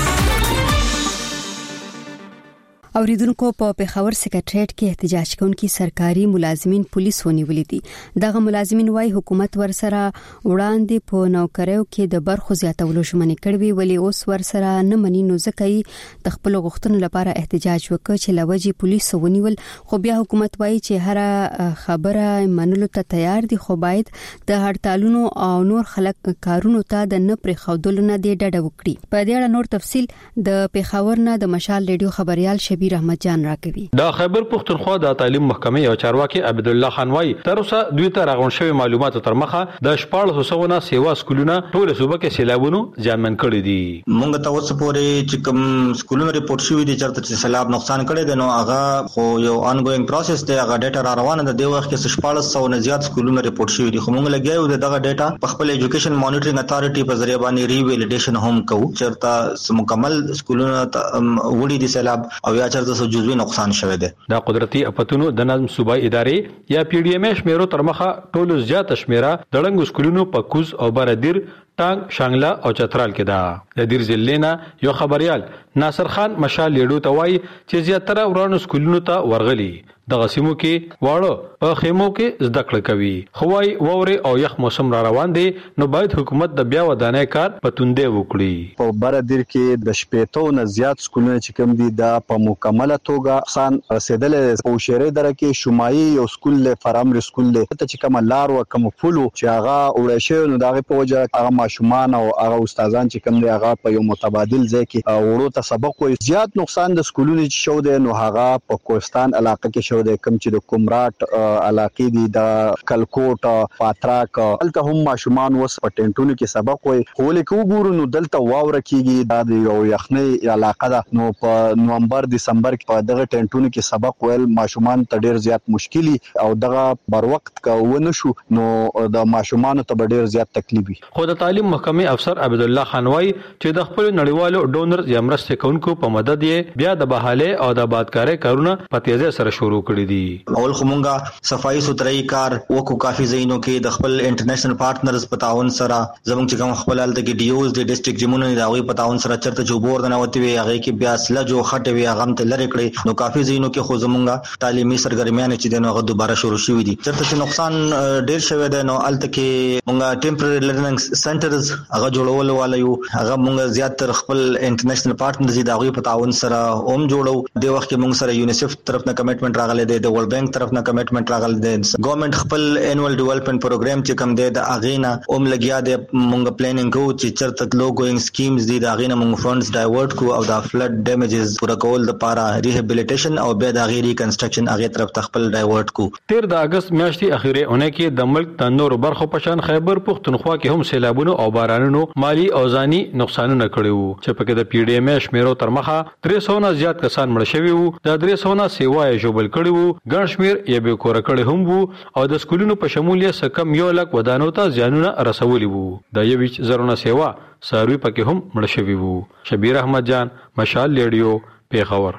[SPEAKER 1] اوریدونکو په پیښور سکریټریټ کې احتجاج کوونکي سرکاري ملازمین پولیس ونیولې دي. دغه ملازمین وايي حکومت ورسره وړاندې په نوکریو کې د برخو زیاتولو ژمنې کړې ولی اوس ورسره نه مني، نو ځکه د خپل غوښتنو لپاره احتجاج وکړ چې لوجي پولیس ونیول. خو بیا حکومت وايي چې هر خبره منلو ته تیار دي، خو باید د هړتالونو او نور خلک کارونو ته د نه پرې خودلو نه دی ډډه وکړي. په دې اړه نور تفصيل د پیښور نه د مشال ریډیو خبريال شبیر احمد جان راکوي.
[SPEAKER 21] د خیبر پختونخوا د تعلیم محکمې او چارواکي عبد الله خان وايي تر اوسه دوی ته راغون شوی معلوماتو تر مخه د 1400 سیوا سکولونه ټول صوبه کې سیلابونو ځانمن کړی دي.
[SPEAKER 6] مونږ ته اوس پورې چې کوم سکولونه ریپورت شوی دي چې سیلاب نقصان کړی دی، نو هغه خو یو انګوینګ پروسس دی، هغه ډیټا را روانه ده. د وخت کې 1400 نه زیات سکولونه ریپورت شوی دي، خو مونږ لګیاو دغه ډیټا په خپل ایجوکیشن مانیټرینګ اتارټي په ذریعہ باندې ریویلیډیشن هم کوو چرته مکمل سکولونه وړي دي سیلاب او یا چرته جزوی نقصان شوه ده.
[SPEAKER 21] د قدرتي اپتونو د نظم صوبایي ادارې یا پی ډی ایم شمیرو تر مخه ټول زیات شمیره د لنګ سکولونو په کوز او بردیر، ټانګ، شانګلا او چترال کې ده. د دیر ضلع نه یو خبريال ناصر خان مشال لیډو ته وایي چې زیاتره ورانو سکولونو ته ورغلي د غسیمو کې واړو په خیمو کې زده کړه کوي. خو وايي ووري او یخ موسم را روان دي، نو باید حکومت د بیا ودانۍ کار په توندې وکړي.
[SPEAKER 22] په بردیر کې د شپېتو نه زیات سکولونه چې کوم دي دا په مکمله توګه سان رسیدل. په شهري دره کې شمایي یو سکول له فرامري سکول له ته چې کوم لار او کوم پولو چې هغه وړه شوی، نو دغه په وجه هغه ماشومان او هغه استادان چې کوم دي هغه په یو متبادل ځای کې وړو ته سبق وایي. زیات نقصان د سکولونو چې شو دی نو هغه په کوهستان علاقه کې شو دی، کوم چې د کومراټ علاقې دي د کلکوټ، پاتراک، دلته هم ماشومان وس په ټینټونو کې سبق وایي. خو لیکو ګورو نو دلته واوره کیږي، دا د یو یخنۍ علاقه ده، نو په نومبر دسمبر کې په دغه ټینټونو کې سبق ویل ماشومان ته ډیر زیات مشکلي او دغه بر وخت کاونه شو، نو د ماشومان ته ډیر زیات تکلیف وي.
[SPEAKER 21] خو د تعلیم محکمې افسر عبد الله خان وايي چې د خپل نړیوالو ډونر یا مرستې کوونکو په مدد یې بیا د بحاله او د آبادکارۍ کارونه په تیزه سره شروع کړي دي.
[SPEAKER 6] اول خمونګه صفائی سوتري کار وکړو کافي زینو کې د خپل انټرنیشنل پارټنرز په تعاون سره زموږ چې کوم خپل الته کې ډیوز د ډیسټریکټ جمهور د هغه په تعاون سره چرته جوبور نه وتی وي، هغه کې بیا سلا جو خټه وي هغه ته لری کړی، نو کافي زینو کې خو زمونږه تعلیمي سرګرمیان چې دنه هغه دوباره شروع شوې دي. چرته چې نقصان ډیر شوی دی، نو الته کې مونږه ټیمپرری لرننګ سنټرز هغه جوړول والایو، هغه مونږ زیات تر خپل انټرنیشنل پارټنرز د هغه په تعاون سره هم جوړو. د وخت کې مونږ سره یونیسف طرف نه کمټمنټ راغلی دی، د ورلد بانک طرف نه کمټمنټ راغلی دی، ګورنمنت خپل انوال ډیولپمنٹ پروګرام چې کوم دی د اغینا اوم لګیا دی. مونږ پلانینګ کوو چې چرته لو ګوینګ سکیمز دي د اغینا مونږ فندز ډایورټ کو او د فلډ ډیمیجز پورا کول د پاره ریهابیلیټیشن او بیا د غیر ریکنسټرکشن هغه طرف خپل ډایورټ کو.
[SPEAKER 21] 13 د اگست میاشتې اخیری اونۍ کې د ملک د نور برخو پشان خیبر پختونخوا کې هم سیلابونو او بارانونو مالی او ځاني نقصانونه کړي وو، چې پکې د پی ډی ایم شمیرو تر مخه 300 نه زیات کسان مړ شوي وو، د 300 نه سیوای جوبل کړي وو، ګڼ شمیر یې به کور کړي هم وو او د سکولونو په شمول یې سکم 1 لک ودانو ته زیانونه رسولي وو. د یویچ زرونه سیوا ساروی پکې هم مړ شوي وو. شبیر احمد جان، مشال ریډیو، پیښور.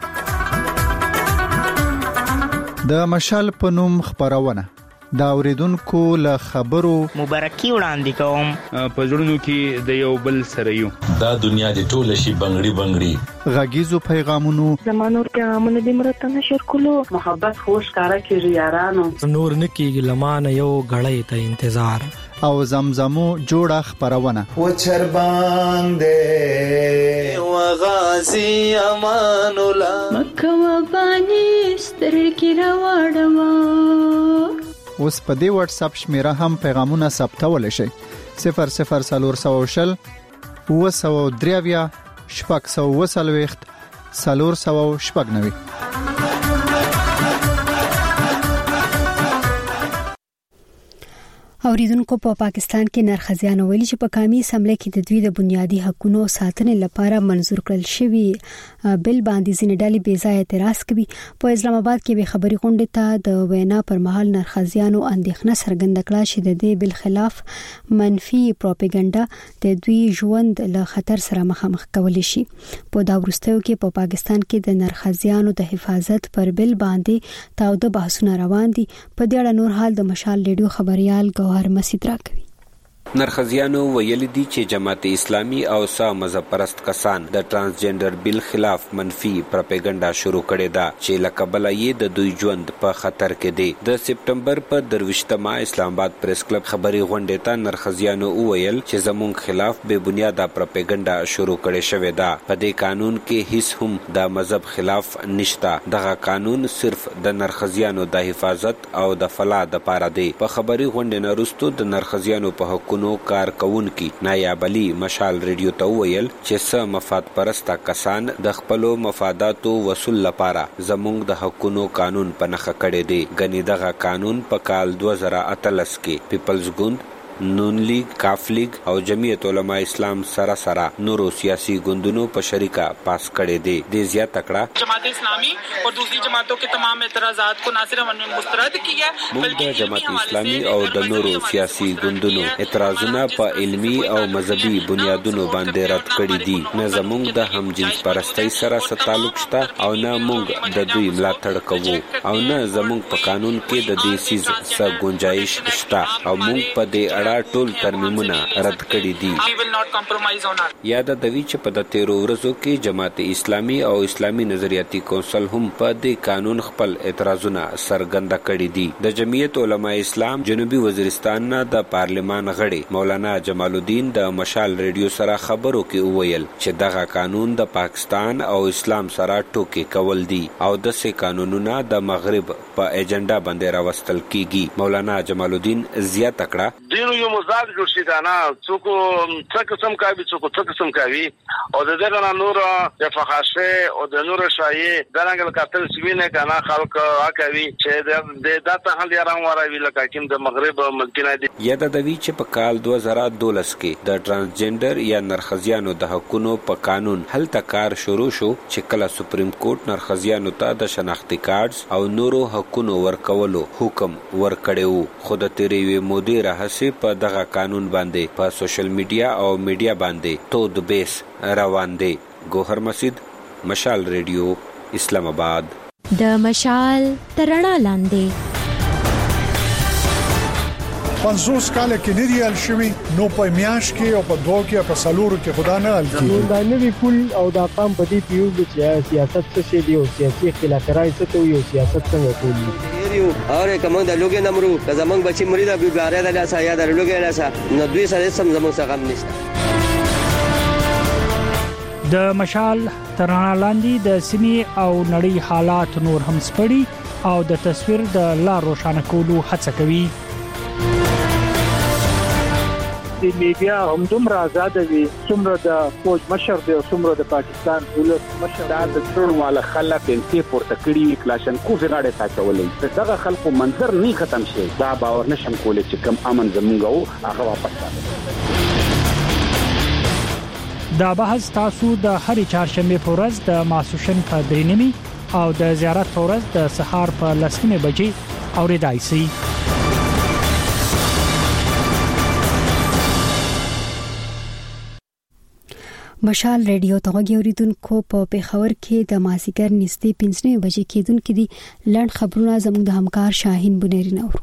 [SPEAKER 12] د مشال په نوم خبرونه دا اوریدونکو له خبرو
[SPEAKER 23] مبارکي وړاندې کوم.
[SPEAKER 24] په زړونو کې د یو بل سره یو
[SPEAKER 25] دا دنیا د ټوله شي بنگړي بنگړي
[SPEAKER 12] غږیزو پیغامونو
[SPEAKER 26] زمانو پیغامونه د مرتنه شر کولو محبت خوش کارا کیږي یارانو
[SPEAKER 18] نور نکیږي لمانه یو غړې ته انتظار
[SPEAKER 12] او زمزمو جوړه خبرونه
[SPEAKER 27] و چر باندې و غازی امان الله
[SPEAKER 28] مکه و بانی ستر کی راوړم
[SPEAKER 12] اوس په دې واتس اپ شمیره هم پیغامونه ثبتول شي 00420 903 شپږ 490.
[SPEAKER 1] اوریدونکو په پاکستان کې نرخزیانو ویلي چې په قومي اسمبلی کې د دوی د بنیادي حقوقو ساتنې لپاره منظور کړل شوی بل باندې ځینې ډلې بې ځای اعتراض کوي. په اسلام آباد کې به خبري غونډه ته د وینا پر مهال نرخزیانو اندېښنه څرګنده کړه چې د دې بل خلاف منفي پروپاګاندا د دوی ژوند له خطر سره مخامخ کولی شي. په دا وروستیو کې په پاکستان کې د نرخزیانو د حفاظت پر بل باندې تاوده بحثونه روان دي. په دې اړه نور حال د مشال ریډیو خبريال هر مسجد راکوي.
[SPEAKER 3] نرخزیانو ویل دي چې جماعت اسلامي او سا مذهب پرست کسان د ترانسجنډر بل خلاف منفي پروپاګاندا شروع کړې ده چې لکبل یې د دوی ژوند په خطر کې دی. د سپټمبر په 23مه اسلام آباد پریس کلب خبري غونډه ته نرخزیانو ویل چې زمونږ خلاف بے بنیاده پروپاګاندا شروع کړې شوې ده. په دې قانون کې هیڅ هم د مذهب خلاف نشته. دغه قانون صرف د نرخزیانو د حفاظت او د فلاح لپاره دی. په خبري غونډه وروسته د نرخزیانو په حقوقو کارکونکي نایب علي مشال ریډیو ته ویل چې څه مفاد پرسته کسان د خپل مفاداتو وصول لپاره زموږ د حقوقو قانون په نخښه کړی دی. غني دغه قانون په کال 2013 کې پیپلز ګوند، نون لیگ، کاف لیگ او جمعیت علماء اسلام سره نورو سیاسی ګوندونو په شریکه پاس کړي دي. د زیات تکړه
[SPEAKER 5] جماعت اسلامی اور دوسری جماعتوں کے تمام اعتراضات کو نہ صرف مسترد کیا
[SPEAKER 3] بلکې جماعت اسلامی او د نورو سیاسی ګوندونو اعتراضونه په علمی او مذهبي بنیادونو باندې رد کړي دي. نه زموږ د هم جنس پرستی سره تعلق شته او نه موږ د دوی ملاتړ کوو او نه زموږ په قانون کې د دې سیز څه گنجائش شته او موږ په دې اړه ټول ترمیمونه رد کړي دي. یاد د دوی چې په د 13 ورځو کې جماعت اسلامی او اسلامی نظریاتي کونسل هم په دې قانون خپل اعتراضونه سرګند کړي دي. د جمعیت علماء اسلام جنوبي وزیرستان نه د پارلمان غړي مولانا جمال الدین د مشال ریډیو سره خبرو کې وویل چې دغه قانون د پاکستان او اسلام سره ټوکې کول دي او د سې قانونونه د مغرب په ایجنډا باندې راوستل کیږي. مولانا جمال الدین زیات تکړه
[SPEAKER 7] یو مزاج جوړ شي دا نه څوک څه قسم کوي څوک څه قسم کوي او د دې نه نور د فحاشه او د نور شایي درنګل قتل سوینه کنه خلک کوي چې د داته حل یې راوړی لکه کوم د مغرب ملکونه دي.
[SPEAKER 3] یاد د وی چې په کال 2012 کې د ترانسجنډر یا نرخزیانو د حقوقو په قانون هل تکار شروع شو چې کله سپریم کورټ نرخزیانو ته د شناختی کارت او نورو حقوقو ورکولو حکم ورکړیو. خود تیری مودي راهسي په دغه قانون باندې په سوشل میډیا او میډیا باندې تود بیس روان دي. ګوهر مسجد، مشال ریډیو، اسلام آباد.
[SPEAKER 11] د مشال ترڼا لاندې
[SPEAKER 8] 50 کال کې نیریال شوی نو په میاش کې او په دوه کې په سالورو کې خدا نه حل کیږي.
[SPEAKER 9] دا نوی پول او دا قام په دې پیو چې سیاست څه دی او سیاسي خلافکارای څه کوي او سیاست څنګه کوي.
[SPEAKER 10] اور کوم د لوګي نمرو که زمنګ بچي مریدا به باره د لاسه یا د لوګي لاسه نو دوی سره سم زمنګ څخه غم نشته.
[SPEAKER 13] د مشال ترڼا لاندې د سیمې او نړۍ حالات نور هم سپړي او د تصویر د لار روښانه کولو هڅه کوي.
[SPEAKER 9] د میډیا هم دومره آزاد دي څومره د فوج مشر دی او څومره د پاکستان دولت مشر دا د ټول والا خلک انتي پورته کړی کلاشن کوفي غاړه ساتولې دغه خلکو منظر نه ختم شي. دا باور نشم کولای چې کم امن زمونږ او هغه واپس راځي.
[SPEAKER 13] دا بحث تاسو د هرې چهارشنبه په ورځ د ماسوشن په 3:30 او د زیارت په ورځ د سهار په 10:00 بجې اوریدای شئ.
[SPEAKER 1] مشال ریډیو ته غوړیدونکو په پیښور کې د مازیګر نږدې 5:00 بجې کېدونکې دي. لړ خبرونه زموږ د همکار شاهین بنيري نور.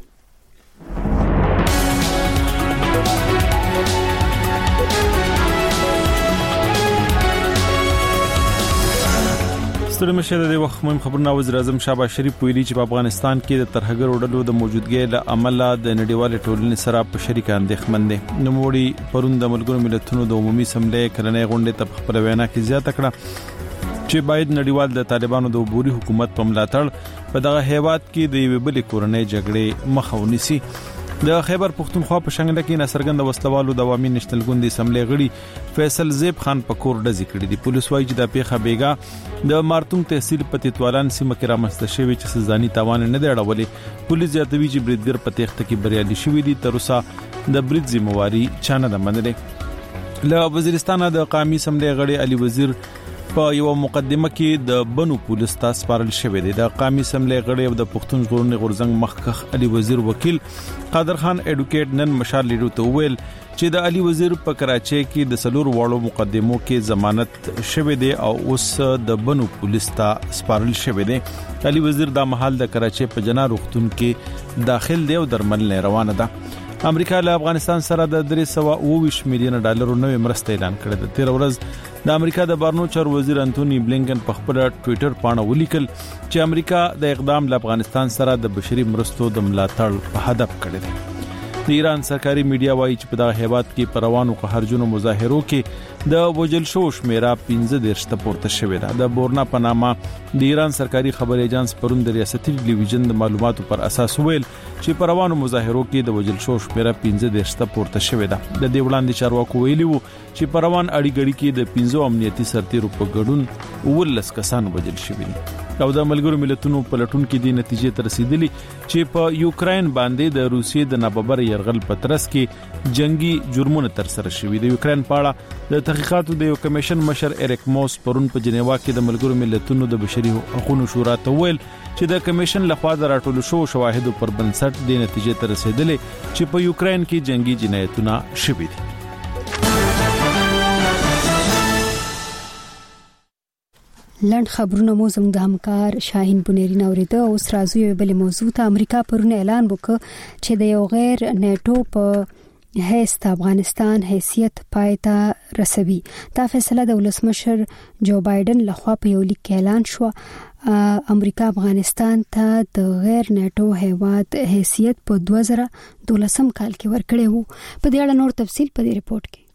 [SPEAKER 2] ستړي مشه د وخت مهم خبرونه. وزیر اعظم شهباز شریف ویلي چې په افغانستان کې د ترهګر وډلو د موجودګۍ له امله د نړیوال ټولنې سره په شریکه اندېښمن دي. نوموړي پروند د ملګرو ملتونو د عمومي اسمبلی کلنۍ غونډې ته خپل وینا کې زیاته کړه چې باید نړیوال د طالبانو د عبوري حکومت په ملاتړ په دغه هیواد کې د یوې بلې کورنۍ جګړې مخه ونیسي. د خیبر پختونخوا په شنګله کې ناڅرګند وسلوالو د عوامي نشتل ګوندي سملې غړي فیصل زیب خان په کور ډزې کړې دي. پولیس وايي چې د پیښه بیګا د مارتون تحصیل په تطوالان سیمه کې رامنځته شوی چې سزاني تاوان نه دی اړولې. پولیس زیاتوي چې بریدګر په تخته کې بریالي شوی دي. تر اوسه د برید ذمہواری چانه ده منلې. له وزیرستان د قومي سملې غړي علي وزیر په یو مقدمه کې د بنو پولیس ته سپارل شوی دی. د قومي سملې غړي او د پښتون ژغورنې غورځنګ مخکخ علي وزیر وکیل قادر خان اډوکیټ نن مشال لیدو ته ویل چې د علي وزیر په کراچۍ کې د سلور واړو مقدمو کې ضمانت شوی دی او اوس د بنو پولیس ته سپارل شوی دی. علي وزیر د محل د کراچۍ په جنا روغتون کې داخل دی او درمل نه روانه ده. امریکا له افغانستان سره د 320 میلیون ډالر نوې مرسته اعلان کړې ده. 13 ورځ د امریکا د بهرنیو چارو وزیر انټونی بلینکن په خپل ټوئیټر باندې ولیکل چې امریکا د اقدام له افغانستان سره د بشري مرستو د ملاتړ په هدف کړی دی. د ایران سرکاري میډیا وایي چې په دغه هیواد کې پر روانو قهرجنو مظاهرو کې د وجل شو شمیره 15 ته پورته شوې ده. د بورنا په نامه د ایران سرکاري خبري ایجنس پرون د ریاستي ټلویزیون د معلوماتو پر اساس ویل چې پر روانو مظاهرو کې د وجل شو شمیره 15 ته پورته شوې ده. د دې وړاندې چارواکو ویلي وو چې پر روان اړیګړي کې د 15 امنیتي سرتیرو په ګډون 19 کسان وجل شوي دي. او د ملګرو ملتونو په لټون کې د نتیجې ته رسیدلی چې په یوکرين باندې د روسیې د ناببر يرغل په ترڅ کې جنگي جرمونه تر سره شوي. د یوکرين په اړه د تحقیقاتو د یو کمیشن مشر اریک موس پرون په جنیوا کې د ملګرو ملتونو د بشري حقوقو شورا ته ویل چې د کمیشن لخوا د راټول شو شواهدو پر بنسټ د نتیجې ته رسیدلی چې په یوکرين کې جنگي جنایتونه شوي دي.
[SPEAKER 1] لند خبرونه مو زموږ د همکار شاهین بنيري نوریده. اوس راځو یو بل موضوع ته. امریکا پرون اعلان وکړ چې د یو غیر نیټو په حیث افغانستان حیثیت پایته رسوي. دا فیصله د ولسمشر جو بایدن لخوا په یو لیک اعلان شو. امریکا افغانستان ته د غیر نیټو هیواد حیثیت په 2012 کال کې ورکړی وو. په دې اړه نور تفصیل په دې ریپورت کې.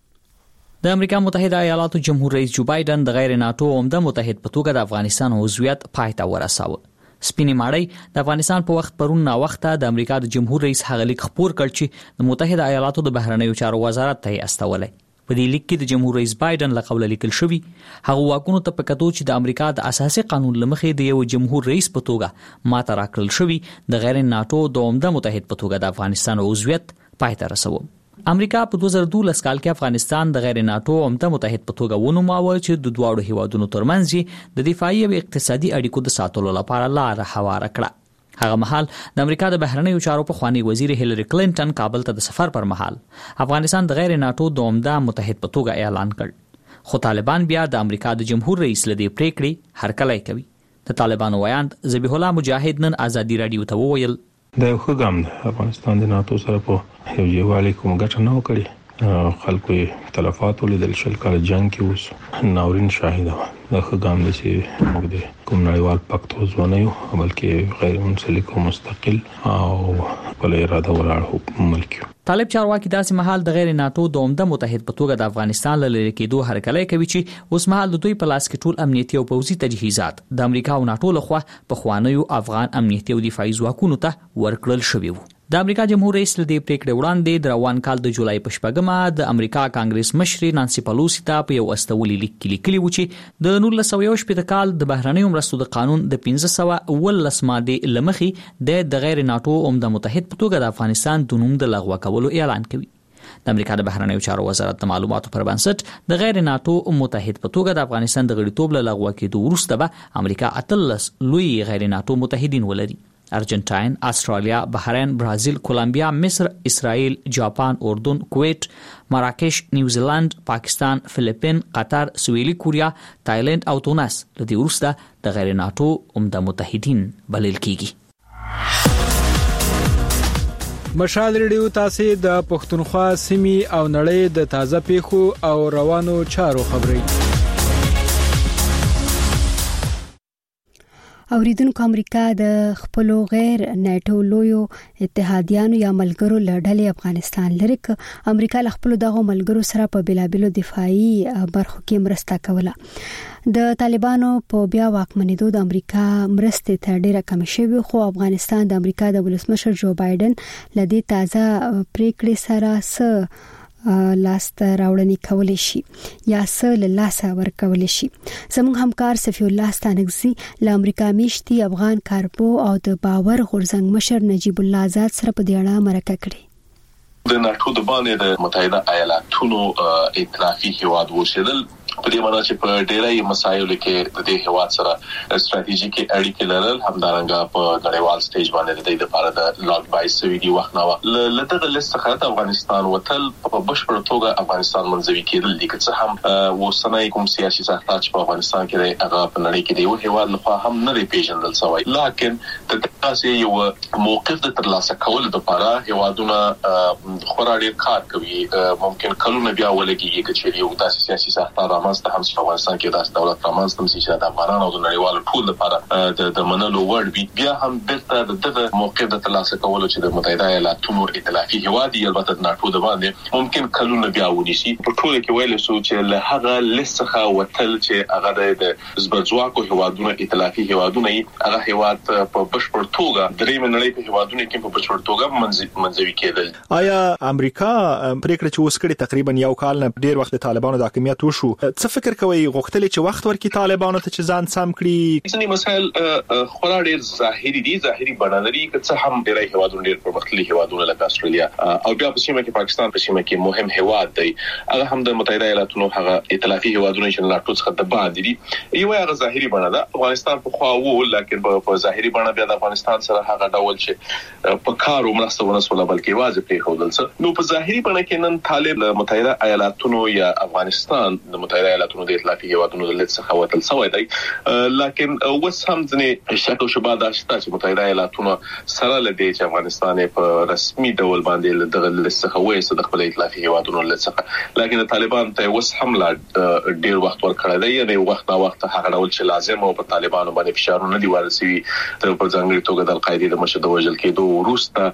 [SPEAKER 4] د امریکا متحده ایالاتو جمهور رئیس جو بایدن د غیر ناتو عمده متحد په توګه د افغانستان عضویت پایته ورساوه. سپینې ماړی د افغانستان په وخت پرون نا وخته د امریکا د جمهور رئیس هغه لیک خپور کړ چې د متحده ایالاتو د بهرنیو چارو وزارت ته استولای. په دې لیک کې د جمهور رئیس بایدن له قوله لیکل شوی هغه واکونو ته پکاتو چې د امریکا د اساسي قانون لمخې د یو جمهور رئیس په توګه ماته راکړل شوی د غیر ناتو د عمده متحد په توګه د افغانستان عضویت پایته رسوه. امریکا په 2012 کال کې افغانستان د غیر ناتو عمده متحد په توګه ونوماوه چې د دواړو هیوادونو ترمنځ د دفاعي او اقتصادي اړیکو د ساتلو لپاره لار هواره کړه. هغه مهال د امریکا د بهرنیو چارو پخوانی وزیر هیلری کلینټن کابل ته د سفر پر مهال افغانستان د غیر ناتو د عمده متحد په توګه اعلان کړ. خو طالبان بیا د امریکا د جمهور رئیس لدی پریکړې هرکلی کوي. د طالبانو ویاند ذبیح الله مجاهد نن ازادي رادیو ته وویل
[SPEAKER 14] د یو ښه ګام افغانستان د ناتو سره په یو ځایوالي کوم ګټه نه وکړي. خلکو تلفات ولیدل شل کال جنگ کې اوس ناورین شاهد و. د ښه ګام د چې موږ د کوم نړیوال پکت عضو نه یو بلکې غیر منسلک او مستقل او بل اراده ولاړ ملک یو.
[SPEAKER 4] طالب چارواکي داسې مهال د غیر ناتو د عمده متحد په توګه د افغانستان له لری کېدو هرکلی کوي چې اوس مهال د دوی په لاس کې ټول امنیتي او پوځي تجهیزات د امریکا او ناتو لخوا په خوانیو افغان امنیتي او دفاعي ځواکونو ته ورکړل شوی وو. د امریکا جمهور رئیس له دې پریکړې وړاندې د روان کال د جولای په شپږمه د امریکا کانګرس مشر نانسي پلوسی ته په یو استولي لیک کې لیکلي و چې د 1911 کال د بهرنیو مرستو د قانون د 1519 ماده لمخې د غیر ناتو عمده متحد په توګه د افغانستان د نوم د لغوه کولو اعلان کوي. د امریکا د بهرنیو چارو وزارت د معلوماتو پر بنسټ د غیر ناتو متحد په توګه د افغانستان د غړیتوب له لغوه کېدو وروسته به امریکا 18 لوی غیر ناتو متحدین ولري: ارجنټاین، استرالیا، بحرین، برازیل، کولمبیا، مصر، اسرائیل، جاپان، اردن، کویت، مراکش، نیوزیلند، پاکستان، فلیپین، قطر، سویلي کوریا، تایلند او تونس د دې وروسته د غیر ناتو عمده متحدین بلل کیږي.
[SPEAKER 15] مشال ریډیو تاسو د پښتونخوا سیمې او نړۍ د تازه پیښو او روانو چارو خبري.
[SPEAKER 1] اوریدونکو امریکا د خپل غیر ناتو لویو اتحادیانو یا ملګرو لړډلې افغانستان لري ک امریکا خپل دغه ملګرو سره په بلابلو دفاعي برخو کې مرسته کوله د طالبانو په بیا واکمنېدو د امریکا مرستې ته ډیره کم شوې خو افغانستان د امریکا د ولسمشر جو بایدن لدې تازه پریکړې سره لاست راوړنې کولې شي یا سل لاسه ورکول شي. زموږ همکار صفی الله ستانکزي له امریکا میشتي افغان کارپو او د باور غورځنګ مشر نجیب الله آزاد سره په دې اړه مرکه کړې.
[SPEAKER 6] د ناتو د باندې د متحده ایالاتونو ائتلافي هیواد وشیدل په دې معنی چې په ډېرای مسایلو کې د دې هیواد سره ستراتیژیکي اړیکې لرل همدارنګه په نړیوال سټیج باندې د لپاره د لاګ بای سوي دی وخت نو لته لسته خاطر افغانستان وتل په بشپړ توګه افغانستان منځوي کېدل دي که څه هم وسنۍ کوم سیاسي ساختار په افغانستان کې دی هغه په نړۍ کې دی او هیواد لخوا هم نه پیژندل شوی لکه د تاسو یو موقف د ترلاسه کولو لپاره هیوادونه خورا ډېر کار کوي ممکن کلونه بیا ولګي چې یو تاسو سیاسي ساختار رامنځته هم په افغانستان کې داسې دولت رامنځته چې د افغانانو او د نړیوالو ټول لپاره د منلو وړ وي بیا هم بیرته دغه موقف د ترلاسه کولو چې د متحده ایالاتونو ائتلافي هیواد یې البته د ناتو د باندې ممکن کلونه بیا ونیسي په ټول کې ویل شو چې له هغه لسخه وتل چې هغه د زبرځواکو هیوادونو ائتلافي هیوادونه هغه هیواد په بشپړ توګه درې منلې په هیوادونو کې په بشپړ توګه منځوي کېدل.
[SPEAKER 16] آیا امریکا پریکړه چې وسکړي تقریبا یو کال نه ډیر وخت د طالبانو د حکومت وشو څه فکر کوي غوښتل چې وخت ورکړي طالبانو ته چې ځان سم کړي؟
[SPEAKER 6] ځینې مسایل خورا ډیر ظاهري بڼه لري که څه هم ډیری هیوادونه ډیر پرمختللي هیوادونه لکه استرالیا او بیا په سیمه کې پاکستان په سیمه کې مهم هیواد دی هغه هم د متحده ایالاتونو هغه ائتلافي هیوادونه چې ناتو څخه د باندې دي یو هغه ظاهري بڼه ده افغانستان په خوا وو لکه په ظاهري بڼه بیا د افغانستان سره هغه ډول چې په کار او مرسته ونسول بلکې واځي په خودل څه نو په ظاهري بڼه کې نن طالب متحده ایالاتونو یا افغانستان د متحده ایالاتونو د ائتلافي هیوادونو د لټ څخه وتل شوی دی لکن اوس هم ځنې شک او شبهه ده چې متحده ایالاتونو سره لدی چې افغانستان په رسمي ډول باندې دغه لټ څخه وایي د خپل ائتلافي هیوادونو لټ څخه لکن طالبان ته اوس هم لا ډیر وخت ورکړی دی یعنی وخت نا وخت هغه ډول چې لازم او په طالبانو باندې فشارونه دی ورسوي تر په ځانګړي توګه د القاعده د مشر د وژل کېدو وروسته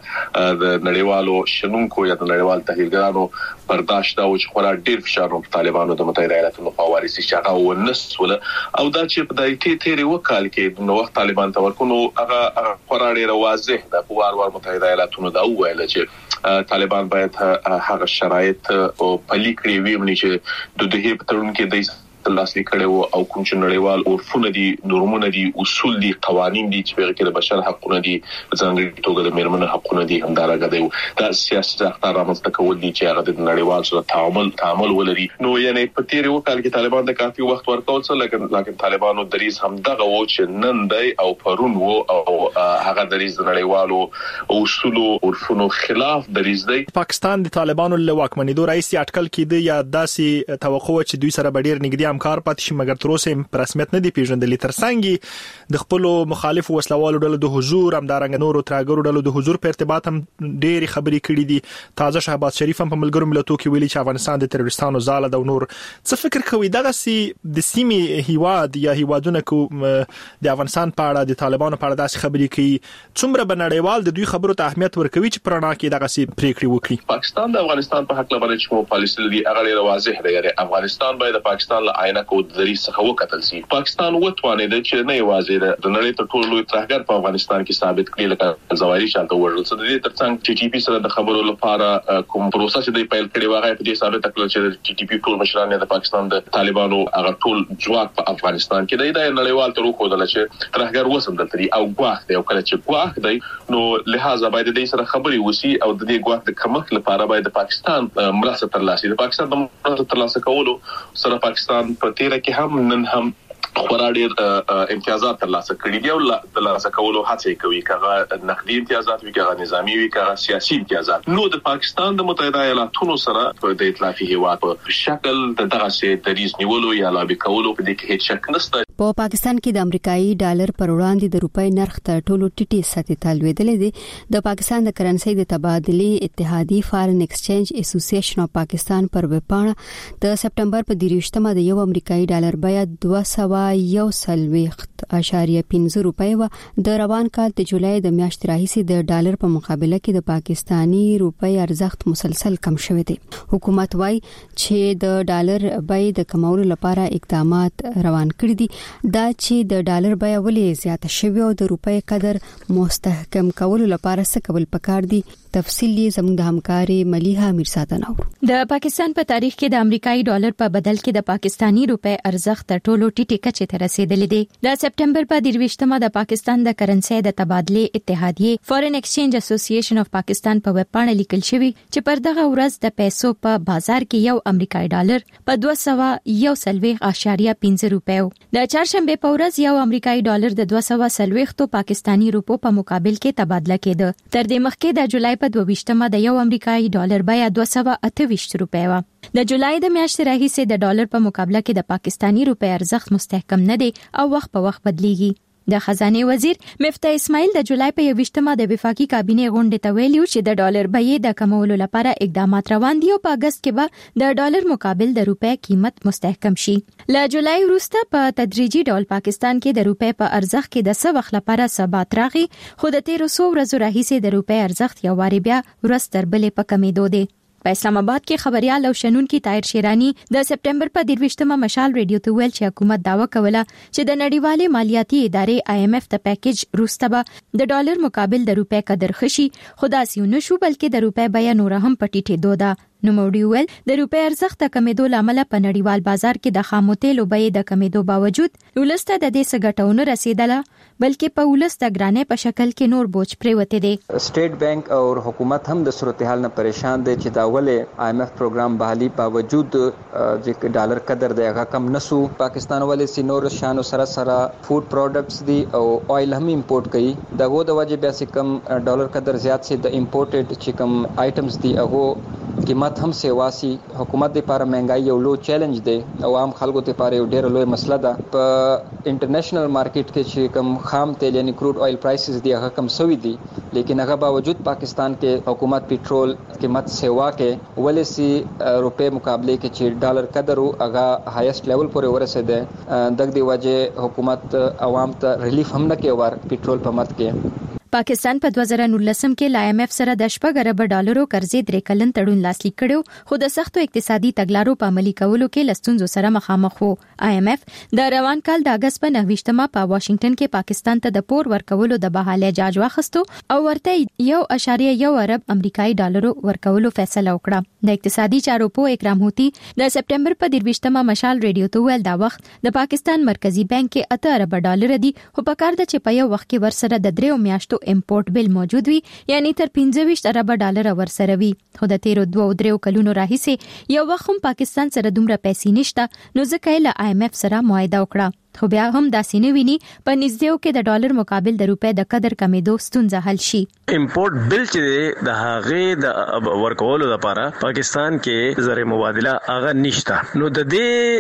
[SPEAKER 6] د نړیوالو شنونکو یا د نړیوال تحلیلګرانو برداشت او چې خورا ډیر فشارونه په طالبانو د متحده ایالاتونو په وارثي شغه ونسول او دا چې په دای تیری وکال کې نو وخت طالبان تورکونو هغه خورا ډیر واضح د وار متحده ایالاتونو دا ویل چې طالبان باید هغه شرایط او پلي کړی وي چې د دې په تړون کې د لاسلیک کړي او کوم چې نړیوال عرفونه دي نورمونه دي اصول دي قوانين دي چې په کې د بشر حقوقونه دي ځانګړي توګه د میرمنو حقوقونه دي همدارنګه دی دا سیاسي ساختار رامنځته کول دي چې هغه د نړیوال سره تعامل ولري نو یعنی په تیر وکال کې طالبان د کافي وخت ورکول څه لکه طالبانو دریز هم دغه و چې نن دی او پرون و او هغه دریز د نړیوالو اصول او عرفونو خلاف دریز دی.
[SPEAKER 16] پاکستان د طالبانو له واکمنېدو راځي اټکل کړي یا داسې توقع چې دوی سره ډیر نږدې کار پاتې شي مګر تر اوسه په رسمیت نه دی پیژندل ترڅنګ د خپل مخالف وسلوالو ډلو د حضور همدارنګ نورو ترګرو ډلو د حضور په ارتباط هم ډېری خبرې کړې دي تازه شهباز شریف هم په ملګرو ملتونو کې ویلي چې افغانستان د تروریستانو ځاله ده نور څه فکر کوي دغه سي د سیمې هیواد یا هیوادونه کو د افغانستان په اړه د طالبانو په اړه داسې خبرې کوي څومره بنړیوال د دوی خبرو ته اهمیت ورکوي چې پرانا کې دغه سي پریکړې وکړي؟
[SPEAKER 6] پاکستان د افغانستان په حق لپاره چې مو پالیسي لري هغه ډېر واضح دی افغانستان باید د پاکستان له کو د دې څخه وکتل شي پاکستان وتوانید چې نه یوازې د نړۍ ته ټول لوی ترهګر په افغانستان کې ثابت کړي لکه زوایي شالته ورل څه د دې ترڅنګ چې ټي پی سره د خبرو لپاره کوم پروسه چې د پیل کړي واغې په دې ثابت کړل چې ټي پی ټول مشران د پاکستان د طالبانو هغه ټول ځواک په افغانستان کې د نړیوال تر خو د لچ ترهګر وسم دلتري او ګواښ دی او کله چې ګواښ دی نو لہذا باید د سره خبري وسی او د دې ګواښ د کمښت لپاره باید د پاکستان مرسته ترلاسه د پاکستان د مرسته ترلاسه کولو سره پاکستان په تیر کې هم نن هم خورا ډیر امتیازات ترلاسه کړي دي او د ترلاسه کولو هڅه کوي کغه نقدي امتیازات وي کغه نظامی وي کغه سیاسي امتیازات نو د پاکستان د متحده ایالاتونو سره د ائتلافي هیواد په شکل دغه سي دریز نیولو یا لابي کولو په دې کې هیڅ شک نشته.
[SPEAKER 1] په پاکستان کې د امریکایي ډالر پر وړاندې د روپۍ نرخ تر ټولو ټیټې سطح ته لوېدلې دي. د پاکستان د کرنسي د تبادلې اتحادیې فارن ایکسچینج اسوسییشن اف پاکستان پر ویبپاڼه د سپټمبر په 23مه د یو امریکایي ډالر بیه 200 201.15 روپۍ و. د روان کال د جولای د میاشتې راهیسې د ډالر په مقابله کې د پاکستانی روپۍ ارزښت مسلسل کم شوی دی. حکومت وايي چې د ډالر بیه د کمولو لپاره اقدامات روان کړي دي. دا چې د ډالر بیه ولې زیاته شوې او د روپۍ قدر مستحکم کولو لپاره څه کول پکار دي، تفصیلی زموږ د همکاري ملیحه میرزاده نور.
[SPEAKER 11] د پاکستان په تاریخ کې د امریکایي ډالر په بدل کې د پاکستانی روپۍ ارزښت تر ټولو ټیټه کچې ته رسیدلی دی. د سپټمبر په 23مه د پاکستان د کرنسي د تبادله اتحادیه فورن ایکسچینج اسوسییشن اف پاکستان په ویب پاڼه لیکل شوی چې پر دغه ورځ د پیسو په بازار کې یو امریکایي ډالر په 201.15 روپیو، د چهارشنبه په ورځ یو امریکایي ډالر د 240 پاکستانی روپو په مقابل کې تبادله کېده. تر دې مخکې د جولای په 22مه د یو امریکایي ډالر بیه 228 روپۍ و. د جولای د میاشتې راهیسې د ډالر په مقابله کې د پاکستانی روپۍ ارزښت مستحکم نه دی او وخت په وخت بدلیږي. د خزانه وزیر مفتاح اسماعیل د جولای په 21مه د وفاقي کابینې غونډې ته ویلي چې د ډالر بیې د کمولو لپاره اقدامات روان دي او په اگست کې به د ډالر مقابل د روپۍ قیمت مستحکم شي. له جولای وروسته په تدریجي ډول پاکستان کې د روپۍ په ارزښت کې د څه وخت لپاره ثبات راغی، خو د 1300 ورځو راهیسې د روپۍ ارزښت یو واری بیا ورځ تر بلې په کمیدو دی. په اسلام آباد کې خبريال او شنونکي طاهر شیرانی د سپټمبر په 23مه مشال ریډیو ته ویل چې حکومت داوا کوله چې د نړیوالې مالیاتي ادارې IMF ته پیکیج روسته به د ډالر مقابل د روپۍ قدر خشي، خو داسې نشو بلکې د روپۍ بیه نور هم پټیټه دوده. نوموړي ویل د روپۍ ارزښت د کمیدو لامل په نړیوال بازار کې د خامو تیلو بیې د کمیدو باوجود ولسته د دې سګټونه رسیدله، بلکې په ولسته ګرانې په شکل کې نور بوج پریوته دي.
[SPEAKER 17] سټیټ بانک او حکومت هم د صورتحال نه پریشان دي چې دا ولې IMF پروګرام بحالي باوجود چې ډالر قدر دی هغه کم نسو. پاکستان ولې سينور شانو سره فود پروډکټس دي او آیل هم امپورټ کوي، دغه د وجه بیا چې کم ډالر قدر زیات سي د امپورټډ چې کم آیټمز دي هغه قیمت هم سیواسي. حکومت لپاره مهنګای یو لو چیلنج دی او عام خلکو لپاره یو ډېر لوی مسله ده. په انټرنیشنل مارکیټ کې چې کم خام تیل یعنی کروډ آیل پرایسز دی هغه کم سوي دي، لیکن هغه باوجود پاکستان کې حکومت پټرول قیمت سیوا کې ولې سي روپے مقابله کې چې ډالر قدر هغه هایست لیول پورې ورسېده. دغه دی وجه حکومت عوام ته ریلیف هم نه کوي ور پټرول په مت کې.
[SPEAKER 11] پاکستان په 2019 کې ل IMF سره د 10 ارب ډالرو قرضې 3 کلن تړون لاسلیک کړو، خو د سختو اقتصادي تګلارو په عملي کولو کې لستونزو سره مخامخ وو. IMF د روان کال د اگست په 29مه په واشنگټن کې پاکستان ته د پور ورکولو د بحاله جاج واخستو او ورته 1.1 ارب امریکایي ډالرو ورکولو فیصله وکړه. د اقتصادي چارو په اکرام هوتی د سپټمبر په 23مه مشال ریډیو ته ویل دا وخت د پاکستان مرکزی بانک کې 8 ارب ډالر دي، خو په کار د چې په یو وخت کې ورسره د 3 میاشتو امپورټ بل موجود وي، یعنی تر 25 ارب ډالر ورسره وي. خو د 13 کلونو راهیسې یو وخت هم پاکستان سره دومره پیسې نشته، نو ځکه یې له IMF سره معاهده وکړه. خو بیا هم داسې نه ویني په نږدېو کې د ډالر مقابل د روپۍ د قدر کمیدو ستونزه حل شي.
[SPEAKER 19] امپورټ بل چې د هغه د ورکولو لپاره پاکستان کې زر مبادله هغه نشته، نو د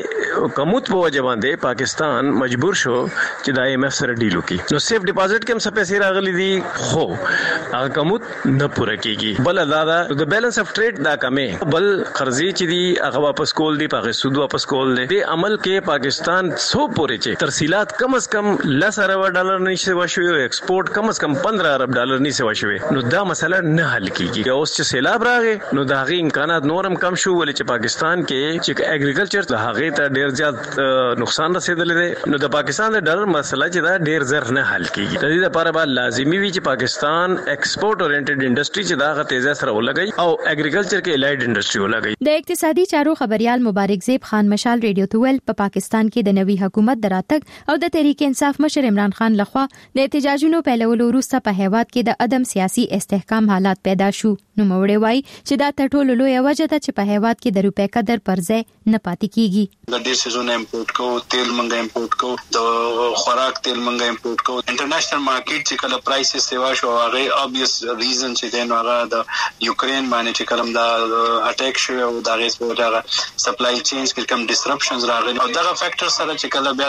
[SPEAKER 19] دې کموت په وجه باندې پاکستان مجبور شو چې د IMF سره ډیل وکړي. نو سیف ډیپازټ کې هم څه پیسې راغلي دي، خو هغه کموت نه پوره کیږي. بل دا د بیلانس اف ټریډ دا کمې، بل قرضې چې دي هغه واپس کول دي، په سود واپس کول دي. د عمل کې پاکستان سو پورې ترسیلات کم از کم 10 ارب ډالر نشي وشوي او ایکسپورټ کم از کم 15 ارب ډالر نشي وشوي، نو دا مسله نه حل کیږي. اوس چې سیلاب راغی نو دا غي امکانات نورم کم شو، ولې چې پاکستان کې چې اګریکلچر ته هغه ته ډیر زیات نقصان رسیدلی دی. نو د پاکستان د ډالر مسله چې دا ډیر زر نه حل کیږي. د دې لپاره به لازمي وي چې پاکستان ایکسپورټ اورینټډ انډستری چې دا غ تیزه سره ولګي او اګریکلچر کې الایډ انډستری ولګي.
[SPEAKER 11] د اقتصادي چارو خبريال مبارک زیب خان مشال ریډیو ته ویل په پاکستان کې د نوي حکومت دراتګ او د تحریک انصاف مشر عمران خان لخوا د احتجاجونو پیلولو وروسته په هیواد کې د عدم سیاسي استحکام حالات پیدا شو. نو موړې وای چې دا ټولو لوی وجه ده چې په هیواد کې د روپۍ قدر پر ځای نه پاتې کیږي.
[SPEAKER 20] د ډیر سيزونه امپورټ کو، تیل منګه امپورټ کو، د خوراک تیل منګه امپورټ کو. انټرنیشنل مارکیټ چې کله پرایسز سیوا شو هغه obvious ریزن چې دین هغه د یوکرين باندې چې کلم دا اٹیک شو او دا غیس په هغه سپلای چینز کې کوم ډیسرپشنز راغلي او دا فیکټر سره چې کله بیا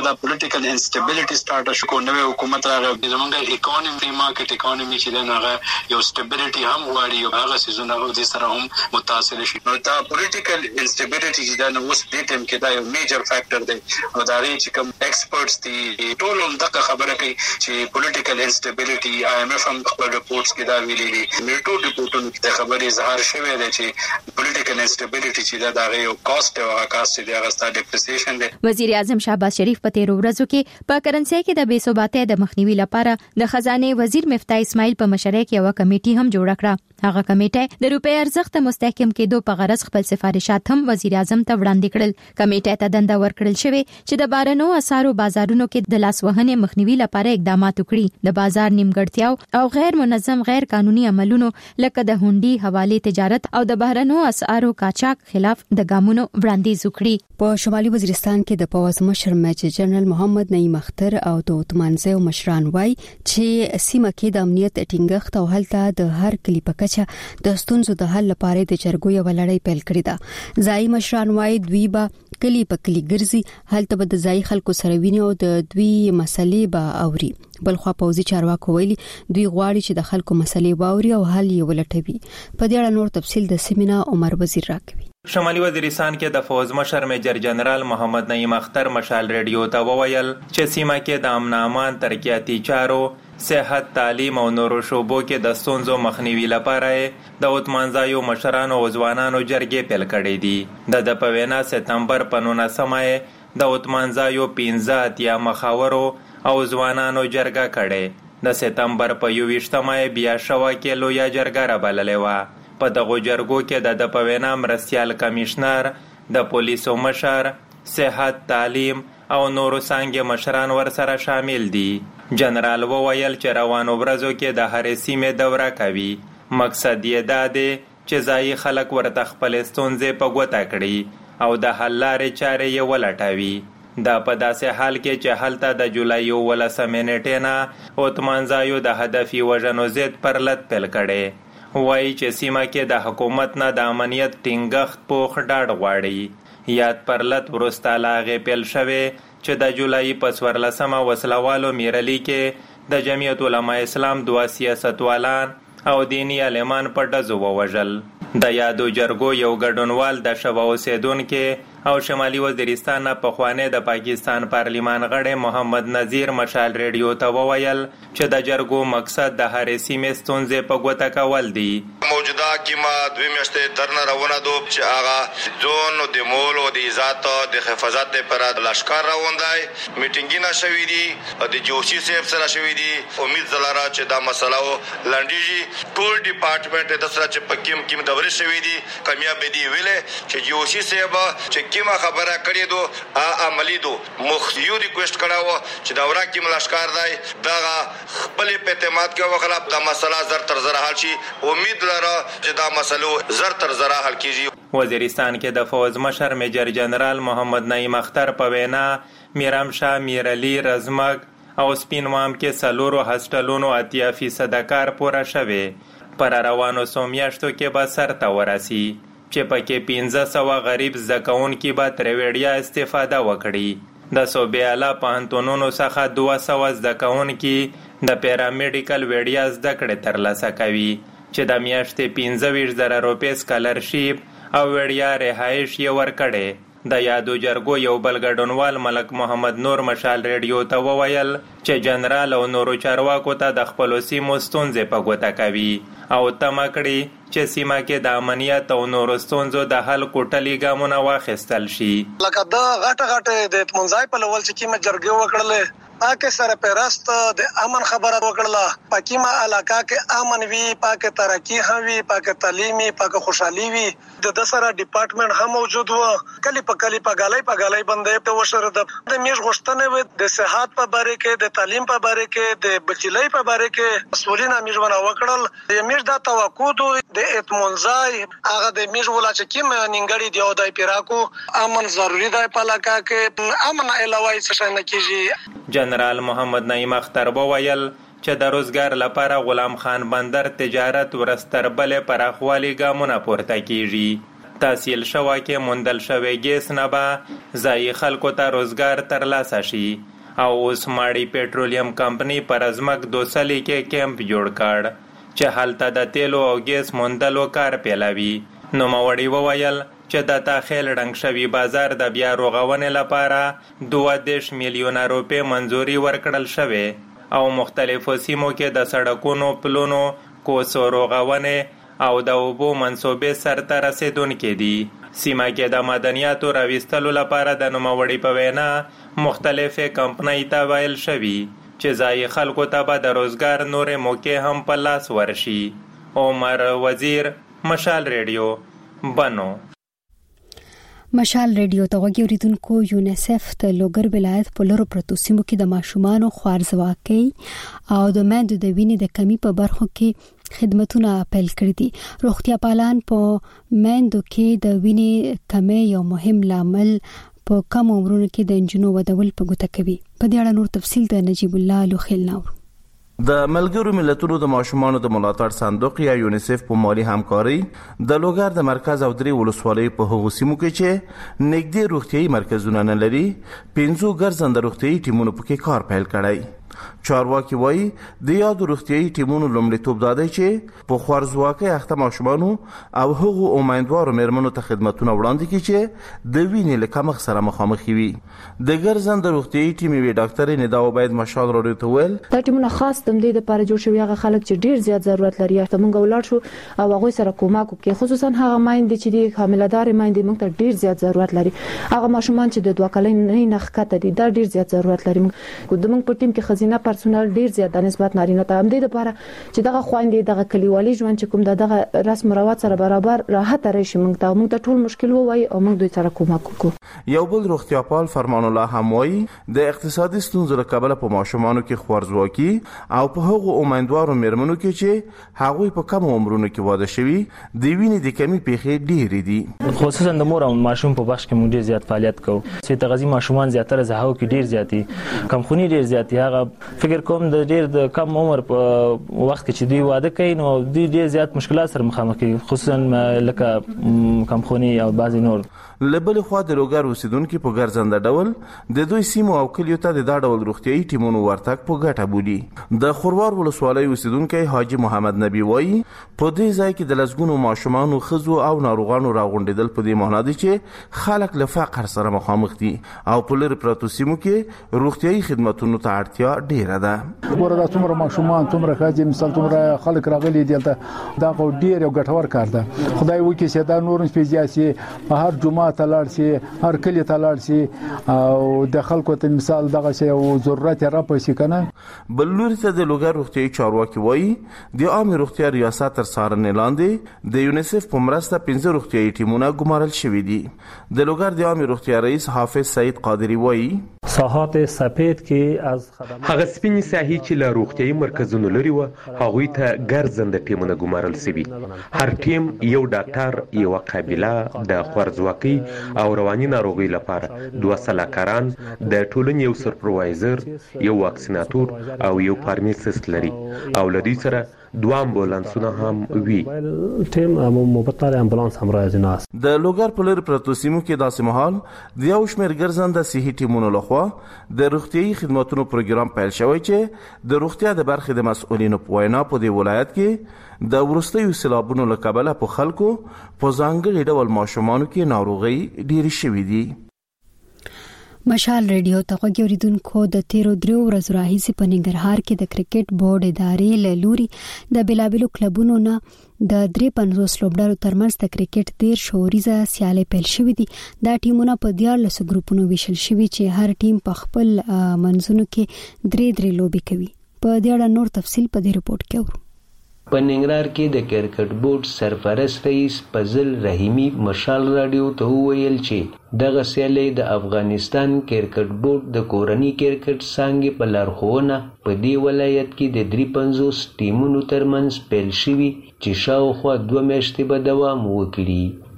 [SPEAKER 20] کله پولیټیکل انسټیبিলিټي سٹارټ شو کو نوې حکومت راغی زمونږ اکانومي مارکیټ اکانومي چې دا هغه یو سټیبিলিټي هم غواړي او هغه سيزونه د سره هم متاثر شي نو دا پولیټیکل انسټیبিলিټي چې دا نو اوس د ټیم کې دا یو میجر فیکٹر دی او دا ری چې کوم ایکسپرټس دي ټول هم دا خبره کوي چې پولیټیکل انسټیبিলিټي IMF هم خپل ریپورتس کې دا ویلي دي میټو ریپورتونو کې خبرې اظهار شوی دی چې پولیټیکل انسټیبিলিټي چې دا یو کاست او کاست دی هغه ستاسو ډیپریسیشن دی
[SPEAKER 11] وزیر اعظم شهباز شریف په 13 ورځو کې په کرنسي کې د بې ثباتۍ د مخنیوي لپاره د خزانه وزیر مفتاح اسماعیل په مشرۍ کې یو کمیټي هم جوړ کړه. هغه کمیټه د روپی ارزښت مستحکم کېدو په غرض خپل سفارشات هم وزیر اعظم ته وړاندې کړل. کمیټه ته دنده ورکړل شوې چې د بارنو اسارو بازارونو کې د لاسوهنې مخنیوي لپاره اقدامات وکړي. د بازار نیمګړتیاو او غیر منظم غیر قانوني عملونو لکه د هونډي حواله تجارت او د بارنو اسارو قاچاق خلاف د ګامونو وړاندیز وکړي.
[SPEAKER 1] په شمالي وزیرستان کې د پوز مشر میجر جنرال محمد نعیم اختر او د اتمانځو مشران وای چې سیمه کې د امنیت ټینګښت او هلته د هر کلی په کچه د ستونزو د حل لپاره د جرګو یو لړۍ پیل کړې ده. ځای مشران وای دوی به کلی په کلی ګرځي هلته به د ځای خلکو سره ویني او د دوی مسلې به اوري. بلخوا پوزي چارواکو ویلي دوی غواړي چې د خلکو مسلې واوري او حل یې ولټوي. په دې اړه نور تفصیل د سیمینار عمر وزیر راکوي.
[SPEAKER 18] شمالي وزیرستان کې د فوز مشر میجر جنرال محمد نعیم اختر مشال ریډیو ته وویل چې سیمه کې د امن امان ترقیاتي چارو صحت تعلیم او نورو شوبو کې د ستونزو مخنیوي لپاره د اتمانځایو مشرانو او ځوانانو جرګې پیل کړې دي. د پوینا سپتمبر په 19 د اتمانځایو 15 یا مخاورو او ځوانانو جرګه کړې. د سپتمبر په 21 بیا شوا کې لویا جرګه را بللې و. په دغه جرګو کې د پوینا مرستیال کمشنر د پولیسو مشر صحت تعلیم او نورو څنګه مشران ورسره شامل دي. جنرال وویل چې روانو ورځو کې د هرې سیمې دوره کوي. مقصد یې دا دی چې ځای خلک ورته خپل ستونزې په ګوته کړي او د حل لارې چارې یې ولټوي. دا په داسې حال کې چې هلته د جولای 19 نیټې نه اتمانځایو د هدفي وژنو ضد پرلط پیل کړي. وایي چې سیمه کې د حکومت نه د امنیت ټینګښت پوخ ډاډ غواړي. یاد پرلط وروسته لا هغې پیل شوې چې د جولای په 14 وسلوالو میرلي کې د جمعیت علما اسلام 2 سیاستوالان او دینی عالمان په ډزو ووژل. د یادو جرګو یو ګډونوال د شوا اوسیدونکو او شمالي وزیرستان په خوانه د پاکستان پارلیمان غړی محمد نذیر مشال ریډیو ته وویل چې د جرګو مقصد د هرې سیمې ستونزې په ګوته کول دي.
[SPEAKER 21] موجوده کیما دوی میاشتې ترنه روانه دو چې هغه ځون او د مول او د عزت د حفاظت لپاره د لشکر روانای میټینګونه شوې دي د جوشي صاحب سره شوې دي. امید زلاره چې دا مسله لنډیږي. ټول ډپارټمنټ د سره چې پکیم کیم دورې شوې دي کامیاب دي ویلې چې جوشي صاحب چې کیما خبره کړې دو عملی دو مخیو ریکوست کړه چې دا ورا کیم لشکر دی دا خپل په اعتماد کې وخلا د مسله زر تر زر حل شي. امید لرم چې دا مسلو زر تر زر حل کیږي.
[SPEAKER 18] وزیرستان کې د فوز مشر میجر جنرال محمد نعیم اختر په وینا میرامشاه میرعلی رزمک او سپینوام کې سلورو هسټلونو 80% کار پوره شوه. پر روانو سومیاشتو کې به سرته ورسي چې پکې 1500 غریب زکونکي به ترویډیا استفاده وکړي. د صوبې اعلی پوهنتونونو څخه 200 زکونکي د پیرامیډیکل ویډیا زده کړې ترلاسه کوي چې د میاشتې 25,000 روپۍ سکالرشیپ او ویډیا رهایش یې ورکړي. د یادو جرګو یو بل ګډونوال ملک محمد نور مشال ریډیو ته وویل چې جنرال او نورو چارواکو ته د خپلو سیمو ستونزې په ګوته کوي او تمه کړي چې سیمه کې د امنیت او نورو ستونزو د حل کوټلي ګامونه واخیستل شي.
[SPEAKER 22] لکه د غټه د منځای په لول چې کیمه جرګې وکړلې پاکه سره پیراست د امن خبره وکړه. پاکیمه علاقه کې امن وی پاکه ترقی هم وی پاکه تعلیمي پاکه خوشحالي وی د سره ډپارټمنټ هم موجود و. کلی په غالۍ باندې ته وشره د میش غشتنه و د صحت په باره کې د تعلیم په باره کې د بچلۍ په باره کې مسؤلین میژونه وکړل. د میش د توقع د اتمنځای هغه د میش ولا چې کیم ننګړي دی او د پیراکو امن ضروری دی په علاقه کې امن علاوه څه نه کیږي.
[SPEAKER 18] جنرال محمد نعیم اختر وویل چې د روزګار لپاره غلام خان بندر تجارت ورستربلې پراخوالي ګامونه پورته کیږي. تحصیل شوه کې موندل شوی ګیس نه به ځایي خلکو ته روزګار ترلاسه شي او اوس ماړی پټرولیم کمپنی پر ازمک دوسلی کې کیمپ جوړ کړ چې هلته د تیلو او ګیس موندلو کار پیلوي. نوموړي وویل چې د تاخیل ړنګ شوي بازار د بیا رغونې لپاره 32 میلیونه روپۍ منظوري ورکړل شوې او مختلفو سیمو کې د سړکونو، پلونو، کوڅو رغونې او د اوبو منصوبې سرته رسیدونکې دي. سیمه کې د معدنیاتو راویستلو لپاره د نوموړي په وینا مختلفې کمپنۍ ته ویل شوي چې ځایي خلکو ته به د روزګار نورې موقع هم په لاس ورشي. عمر وزیر، مشال ریډیو، بنو.
[SPEAKER 1] مشال ریډیو ته غوږی اوریدونکو، یونیسف د لوګر ولایت په لورو پرتو سیمو کې د ماشومانو خوارځواکۍ او د میندو د وینې د کمی په برخو کې خدمتونه اپیل کړی دي. روغتیا پالان په میندو کې د وینې کمی یو مهم لامل په کم عمرونو کې د انجونو ودول په ګوته کوي. په دې اړه نور تفصیل د نجیب الله لوخیل نور.
[SPEAKER 5] د ملګرو ملتونو د ماشومانو د ملاتړ صندوق یا یونیسف په مالی همکاري د لوګر د مرکز او درې ولسوالۍ په هغو سیمو کې چې نږدې روغتيایي مرکزونه نه لري 15 ګرځنده روغتيایي ټیمونو پکې کار پیل کړی. چارواکي وایي د یادو روغتيایي ټیمونو لومړیتوب دا دی چې په خوارځواکۍ اخته ماشومانو او هغو امیندوارو مېرمنو ته خدمتونه وړاندې کړي چې د وینې له کمښت سره مخامخ وي. د ګرځنده روغتيایي ټیم وی ډاکټر ندا عبید مشال راډیو ته ویل
[SPEAKER 12] دا ټیمونه خاص د دې لپاره جوړ شوی هغه خلک چې ډیر زیات ضرورت لري ته موږ ولاړ شو او هغه سره کومک وکړي، خصوصا هغه مایندې چې د حامله‌دار مایندې موږ ته ډیر زیات ضرورت لري. هغه ماشومان چې د 2 کلنۍ نه ښکته دي دا ډیر زیات ضرورت لري. موږ په ټیم کې خزینه پرسونل ډیر زیات د نسبت نارینه ته هم دي لپاره چې دغه خويندې دغه کلیوالي ژوند چې کوم دغه رسم رواج سره برابر راحت راشي موږ ته ټول مشکل وای او موږ دوی سره کومک وکړو.
[SPEAKER 5] یو بل روغتیا پال فرمان الله هم وایي د اقتصادي ستونزو له کبله په ماشومانو کې خوارځواکي او په هغو امیندوارو مېرمنو کې چې هغوی په کم عمرونو کې واده شوي د وینې د کمی پیښې ډېرې دي.
[SPEAKER 23] خصوصا د مور او ماشوم په بخش کې موږ ډېر زیات فعالیت کوو چې تغذیه ماشومان زیاتره زهاو کې ډېر زیاتی کمخونی ډېر زیاتی. هغه فکر کوم د ډېر د کم عمر په وخت کې چې دوی واده کوي نو دوی ډېر زیات مشکلات سره مخامخ دي، خصوصا لکه کمخونی او بعضی نور.
[SPEAKER 5] لبل خو د لوګر اوسیدونکو په ګرځنده ډول د دوی سیمو او کلیو ته د دا ډول روغتيایي ټیمونو ورتګ په ګټه بولي. د خروار ولسوالۍ اوسیدونکو حاجی محمد نبی وایي په دې ځای کې د لزګونو ماشومانو، خزو او ناروغانو راغونډېدل په دې معنی دي چې خلک له فقر سره مخامخ دي او په لری پروتو سیمو کې روغتيایي خدماتونو ته اړتیا ډیره ده.
[SPEAKER 8] ورته څومره ماشومان څومره خاجي مثال څومره خلک راغلي دي دا ډیر یو ګټور کار ده. خدای وکړي چې دا نور سپیځياسي په هر جمعه تلاړ سي، هر کلی تلاړ سي او د خلکو ته مثال دغه شی او ضرورت را پېښ کنه.
[SPEAKER 5] بل لوري ته د لوګر روغتيایي چارواکي وایي د عام روغتیا ریاست تر څارنې لاندې د یونیسف په مرسته 15 روغتيایي ټیمونه ګمارل شوي دي. د لوګر د عام روغتیا رئیس حافظ سعید قادری وایي
[SPEAKER 24] ساحات سفید کې از خدمات
[SPEAKER 25] هغه سپینې ساحې چې له روغتيایي مرکزونو لري و هغوی ته ګرځنده ټیمونه ګمارل شوي. هر ټیم یو ډاکټر، یو قابله د خوارځواکۍ او رواني ناروغي لپاره 2 سلاکاران، د ټولنې یو سپروایزر، یو واکسیناتور او یو فارماسیست لري او لدی سره 2 امبولانسونه هم وي.
[SPEAKER 24] ټیم مبتر امبولانس هم راځي ناس.
[SPEAKER 5] د لوګر په لور پروتو سیمو کې داسې مهال د یو شمېر ګرځنده صحي ټیمونو لخوا د روغتيایي خدماتو پروګرام پیل شوی چې د روغتیا د برخې د مسؤلینو په وینا په دې ولایت کې د ورستیو سیلابونو له کبله په خلکو په ځانګړي ډول ماشومانو کې ناروغي ډېرې شوې دي.
[SPEAKER 1] مشال ریډیو ته غوږی اوریدونکو، د تیرو 3 ورځو راهیسې په ننګرهار کې د کرکټ بورډ ادارې له لوري د بلابلو کلبونو نه د 53 لوبډرو ترمنځ د کرکټ 13 شوریزه سیالي پیل شوې دي. دا ټیمونه په 14 ګروپونو ویشل شوي چې هر ټیم په خپل منځونو کې 3 لوبي کوي. په دې اړه نور تفصیل په دې رپورت کې اورو.
[SPEAKER 3] په ننګرهار کې د کرکټ بورډ سرپرست رئیس فضل رحیمی مشال رادیو ته ویل چې دغه سیالي د افغانستان کرکټ بورډ د کورنۍ کرکټ څانګې په لارښوونه په دې ولایت کې د 53 ټیمونو ترمنځ پیل شوي چې شاوخوا 2 میاشتې به دوام وکړي.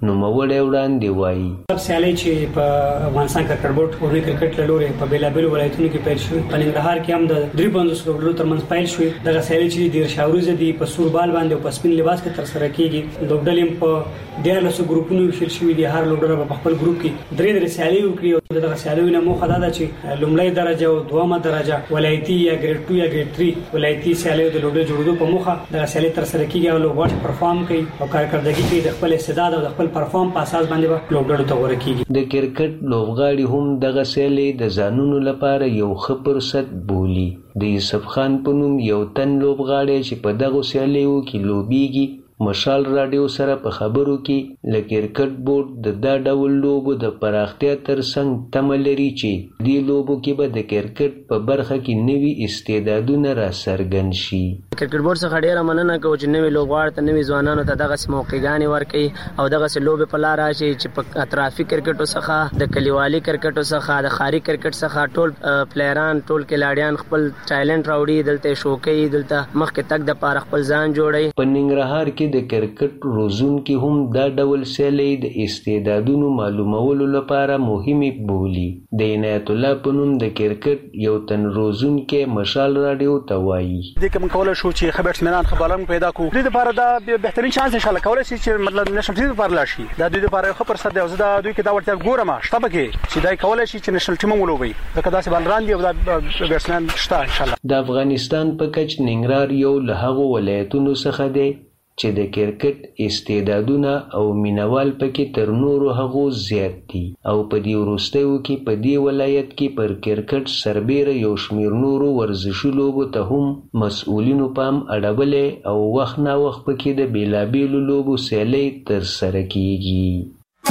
[SPEAKER 3] نوموړی وړاندې وایي
[SPEAKER 2] سیالي چې په افغانستان کرکټ بورډ اورنی کرکټ لوري په بیلابل ولایتونو کې پیل شوې په ننګرهار کې هم د 350 لوبډلو ترمنځ پیل شوې دغه سیالي چې د شاوروزه دی په سوربال باندې او په سپین لباس کې تر سره کیږي لوبډلې په 13 ګروپونو ویشل شوې دي هر لوبډله په خپل ګروپ کې درې سیالي وکړي او دغه سیالي نه مو خدای دا چې لومړی درجه او دومه درجه ولایتي یا ګریډ 2 یا ګریډ 3 ولایتي سیالي د لوبډلې جوړولو په موخه دغه سیالي تر سره کیږي او لوبغاړي پرفارم کوي او کارکړدګي کوي د خپل استعداد او د خپل پرفارم په اساس باندې لوبډلو ته غوړه کیږي
[SPEAKER 3] د کرکټ لوبغاړي هم دغه سیالي د ځانونو لپاره یو ښه فرصت بولي د یوسف خان په نوم یو تن لوبغاړی چې په دغه سیالیو کې لوبيږي مشال رادیو سره په خبرو کې ل کرکټ بورډ د دا ډول لوبو د پراختیا ترڅنګ تمه لري چې دې لوبو کې به د کرکټ په برخه کې نوي استعدادونه را څرګند شي.
[SPEAKER 7] کرکټ بورډ څخه ډیره مننه کوم چې نوي لوبغاړي ته نوي ځوانانو ته دغه موقعګانې ورکړي او دغه لوبې په لار راشي چې په اطرافي کرکټو څخه د کلیوالي کرکټو څخه د خاري کرکټ څخه ټول پلیران ټول کلاډیان خپل ټالنت راوړي دلته شوکې دلته مخکې تک د پاره خپل ځان جوړي.
[SPEAKER 3] په ننګرهار کې د کرکټ روزونکي هم دا ډول سیالي د استعدادونو معلومولو لپاره مهمه بولي. د عنایت الله په نوم د کرکټ یو تن روزونکي مشال رادیو ته وایي
[SPEAKER 9] د کوم کول شو چې خبر اطمینان خبرم پیدا کو د لپاره دا بهترین شانس ان شاء الله کولای شي چې مطلب نشم ټیم پر لاشي دا د لپاره خبر سره د زده دوی کې دا ورته ګورم شته بګي چې دا کولای شي چې نشل ټیم ولوي دا کدا سي بلران دی او دا بیټسمن شته ان شاء الله.
[SPEAKER 3] د افغانستان په کچ ننګرهار یو له هغو ولایتونو څخه دی چې د کرکټ استعدادونه او مینوال پکې تر نورو هغو زیات دي او په دې وروستیو کې په دې ولایت کې پر کرکټ سربیره یو شمیر نورو ورزشي لوبو ته هم مسؤلینو پام اړولې او وخت نا وخت پکې د بیلابیلو لوبو سیالي تر سره کیږي.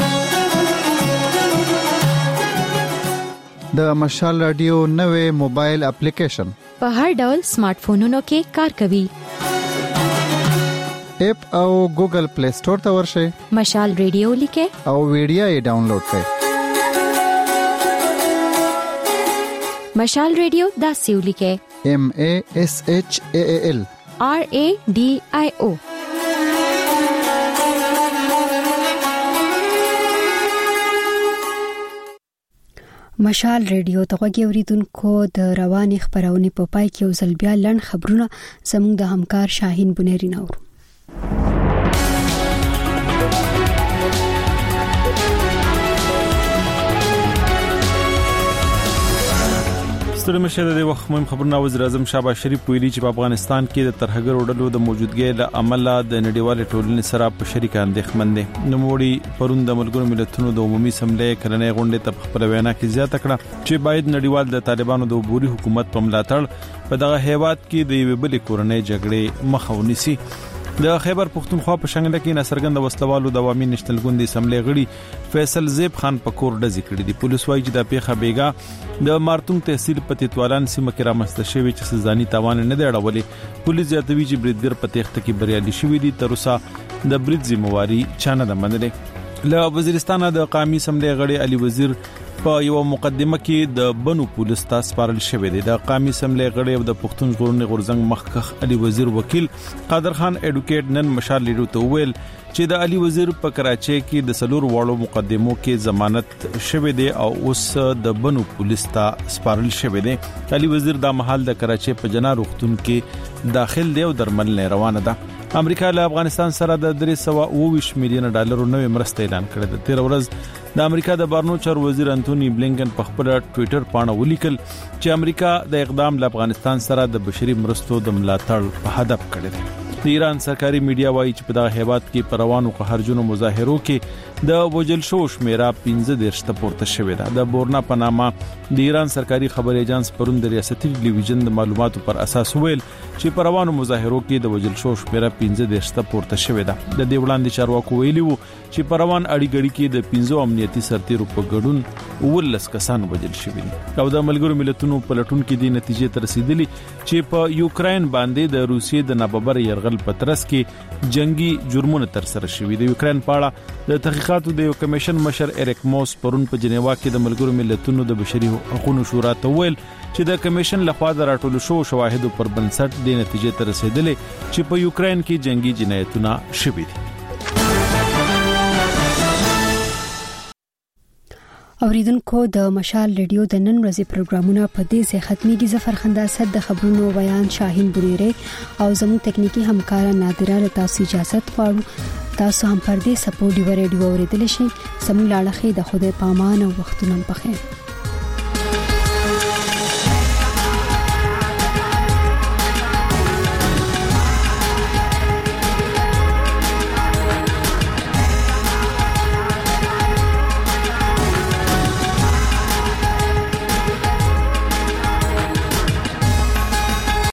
[SPEAKER 10] د مشال رادیو نوې موبایل اپلیکیشن
[SPEAKER 11] په هر ډول سمارټ فونونو کې کار کوي.
[SPEAKER 10] اپ او ګوګل پلی سٹور ته ورشئ
[SPEAKER 11] مشال ریډیو لیکه
[SPEAKER 10] او ویډیو یې ډاونلوډ کړئ.
[SPEAKER 11] مشال ریډیو دا سیو لیکه
[SPEAKER 10] MASHAAL
[SPEAKER 11] RADIO.
[SPEAKER 1] مشال ریډیو ته غوږی اوریدونکو د رواني خبرونه په پای کې وزل بیا لړ خبرونه زموږ د همکار شاهین بنيري نور.
[SPEAKER 13] ستړي مشه د وخت مهم خبرونه وزیر اعظم شهباز شریف ویلي چې په افغانستان کې د ترهګر وډلو د موجودګۍ له امله د نړیوال ټولنې سره په شریک اندېښمن دي. نوموړي پرون د ملګرو ملتونو د عمومي اسمبلی کلنۍ غونډې ته خپل وینا کې زیاته کړه چې باید نړیوال د طالبانو د عبوري حکومت په ملاتړ په دغه هیواد کې د یوې بلې کورنۍ جګړې مخه ونیسي. د خیبر پختونخوا په شنګله کې نصرګند وسلوالو د عوامي نشتلګوندي اسمبلی غړي فیصل زیب خان پکور ډزې کړې دي. پولیس وايي چې د پیښه بیګا د مارتون تحصیل په تطوالان سیمه کې رامنځته شوې چې سزاني تاوان نه دی اړولې. پولیس زیاتوي چې بریدګر په تخته کې بریالي شوی دي. تر اوسه د برید ذمہواری چانه ده منلې. له وزیرستان د قومي اسمبلی غړي علي وزیر په یو مقدمه کې د بنو پولیس ته سپارل شوې ده. د قومي اسمبلی غړي او د پښتون ژغورنې غورځنګ مخکخ علي وزیر وکیل قادر خان اډوکیټ نن مشال لیدو ته ویل چې د علي وزیر په کراچۍ کې د سلور واړو مقدمو کې ضمانت شوې ده او اوس د بنو پولیس ته سپارل شوې ده. علي وزیر د محل د کراچۍ په جنا روغتون کې داخل دی او درملنه روانه ده. امریکا له افغانستان سره د 320 میلیون ډالرو نوې مرسته اعلان کړې ده. 13 ورځ د امریکا د بهرنیو چارو وزیر انټونی بلینکن په خپل ټوئیټر باندې ولیکل چې امریکا د اقدام له افغانستان سره د بشري مرستو د ملاتړ په هدف کړی دی. د ایران سرکاري میډیا وایي چې په دغه هیواد کې پروانو قهرجنو مظاهرو کې د وجل شو شمیره 15 ته پورته شوې ده. د بورنا په نامه د ایران سرکاري خبر ایجنس پرون د ریاستي ټلویزیون د معلوماتو پر اساس ویل چې پروانو مظاهرو کې د وجل شو شمیره 15 ته پورته شوې ده. د دې وړاندې چارواکو ویلي وو چې پروان اړیګړي کې د 15 امنیتي سرتیرو په ګډون 19 کسان وجل شوي دي. او د ملګرو ملتونو پلټون کې د نتیجې ته رسیدلی چې په یوکرين باندې د روسیې د ناببر یرغل پترس کې جنگي جرمونه تر سره شوي. د یوکرين په اړه د تحقیقاتو د یو کمیشن مشر اریک موس پرون په جنیوا کې د ملګرو ملتونو د بشري حقوقو شورا ته ویل چې د کمیشن لخوا د راټولو شو شواهدو پر بنسټ د نتیجې ته رسیدلی چې په یوکرين کې جنگي جنایتونه شوي دي.
[SPEAKER 1] اوریدونکو د مشال ریډیو د نن ورځې پروګرامونه په دې ځای ختميږي. ظفر خنداسد د خبرونو بیان شاهین بوریره او زموږ تکنیکی همکار نادره له تاسو اجازه غواړو. تاسو هم پر دې سپورټ دی ریډیو اوریدل شئ. سمو لاړخې د خوده پامان او وختونه په خیر.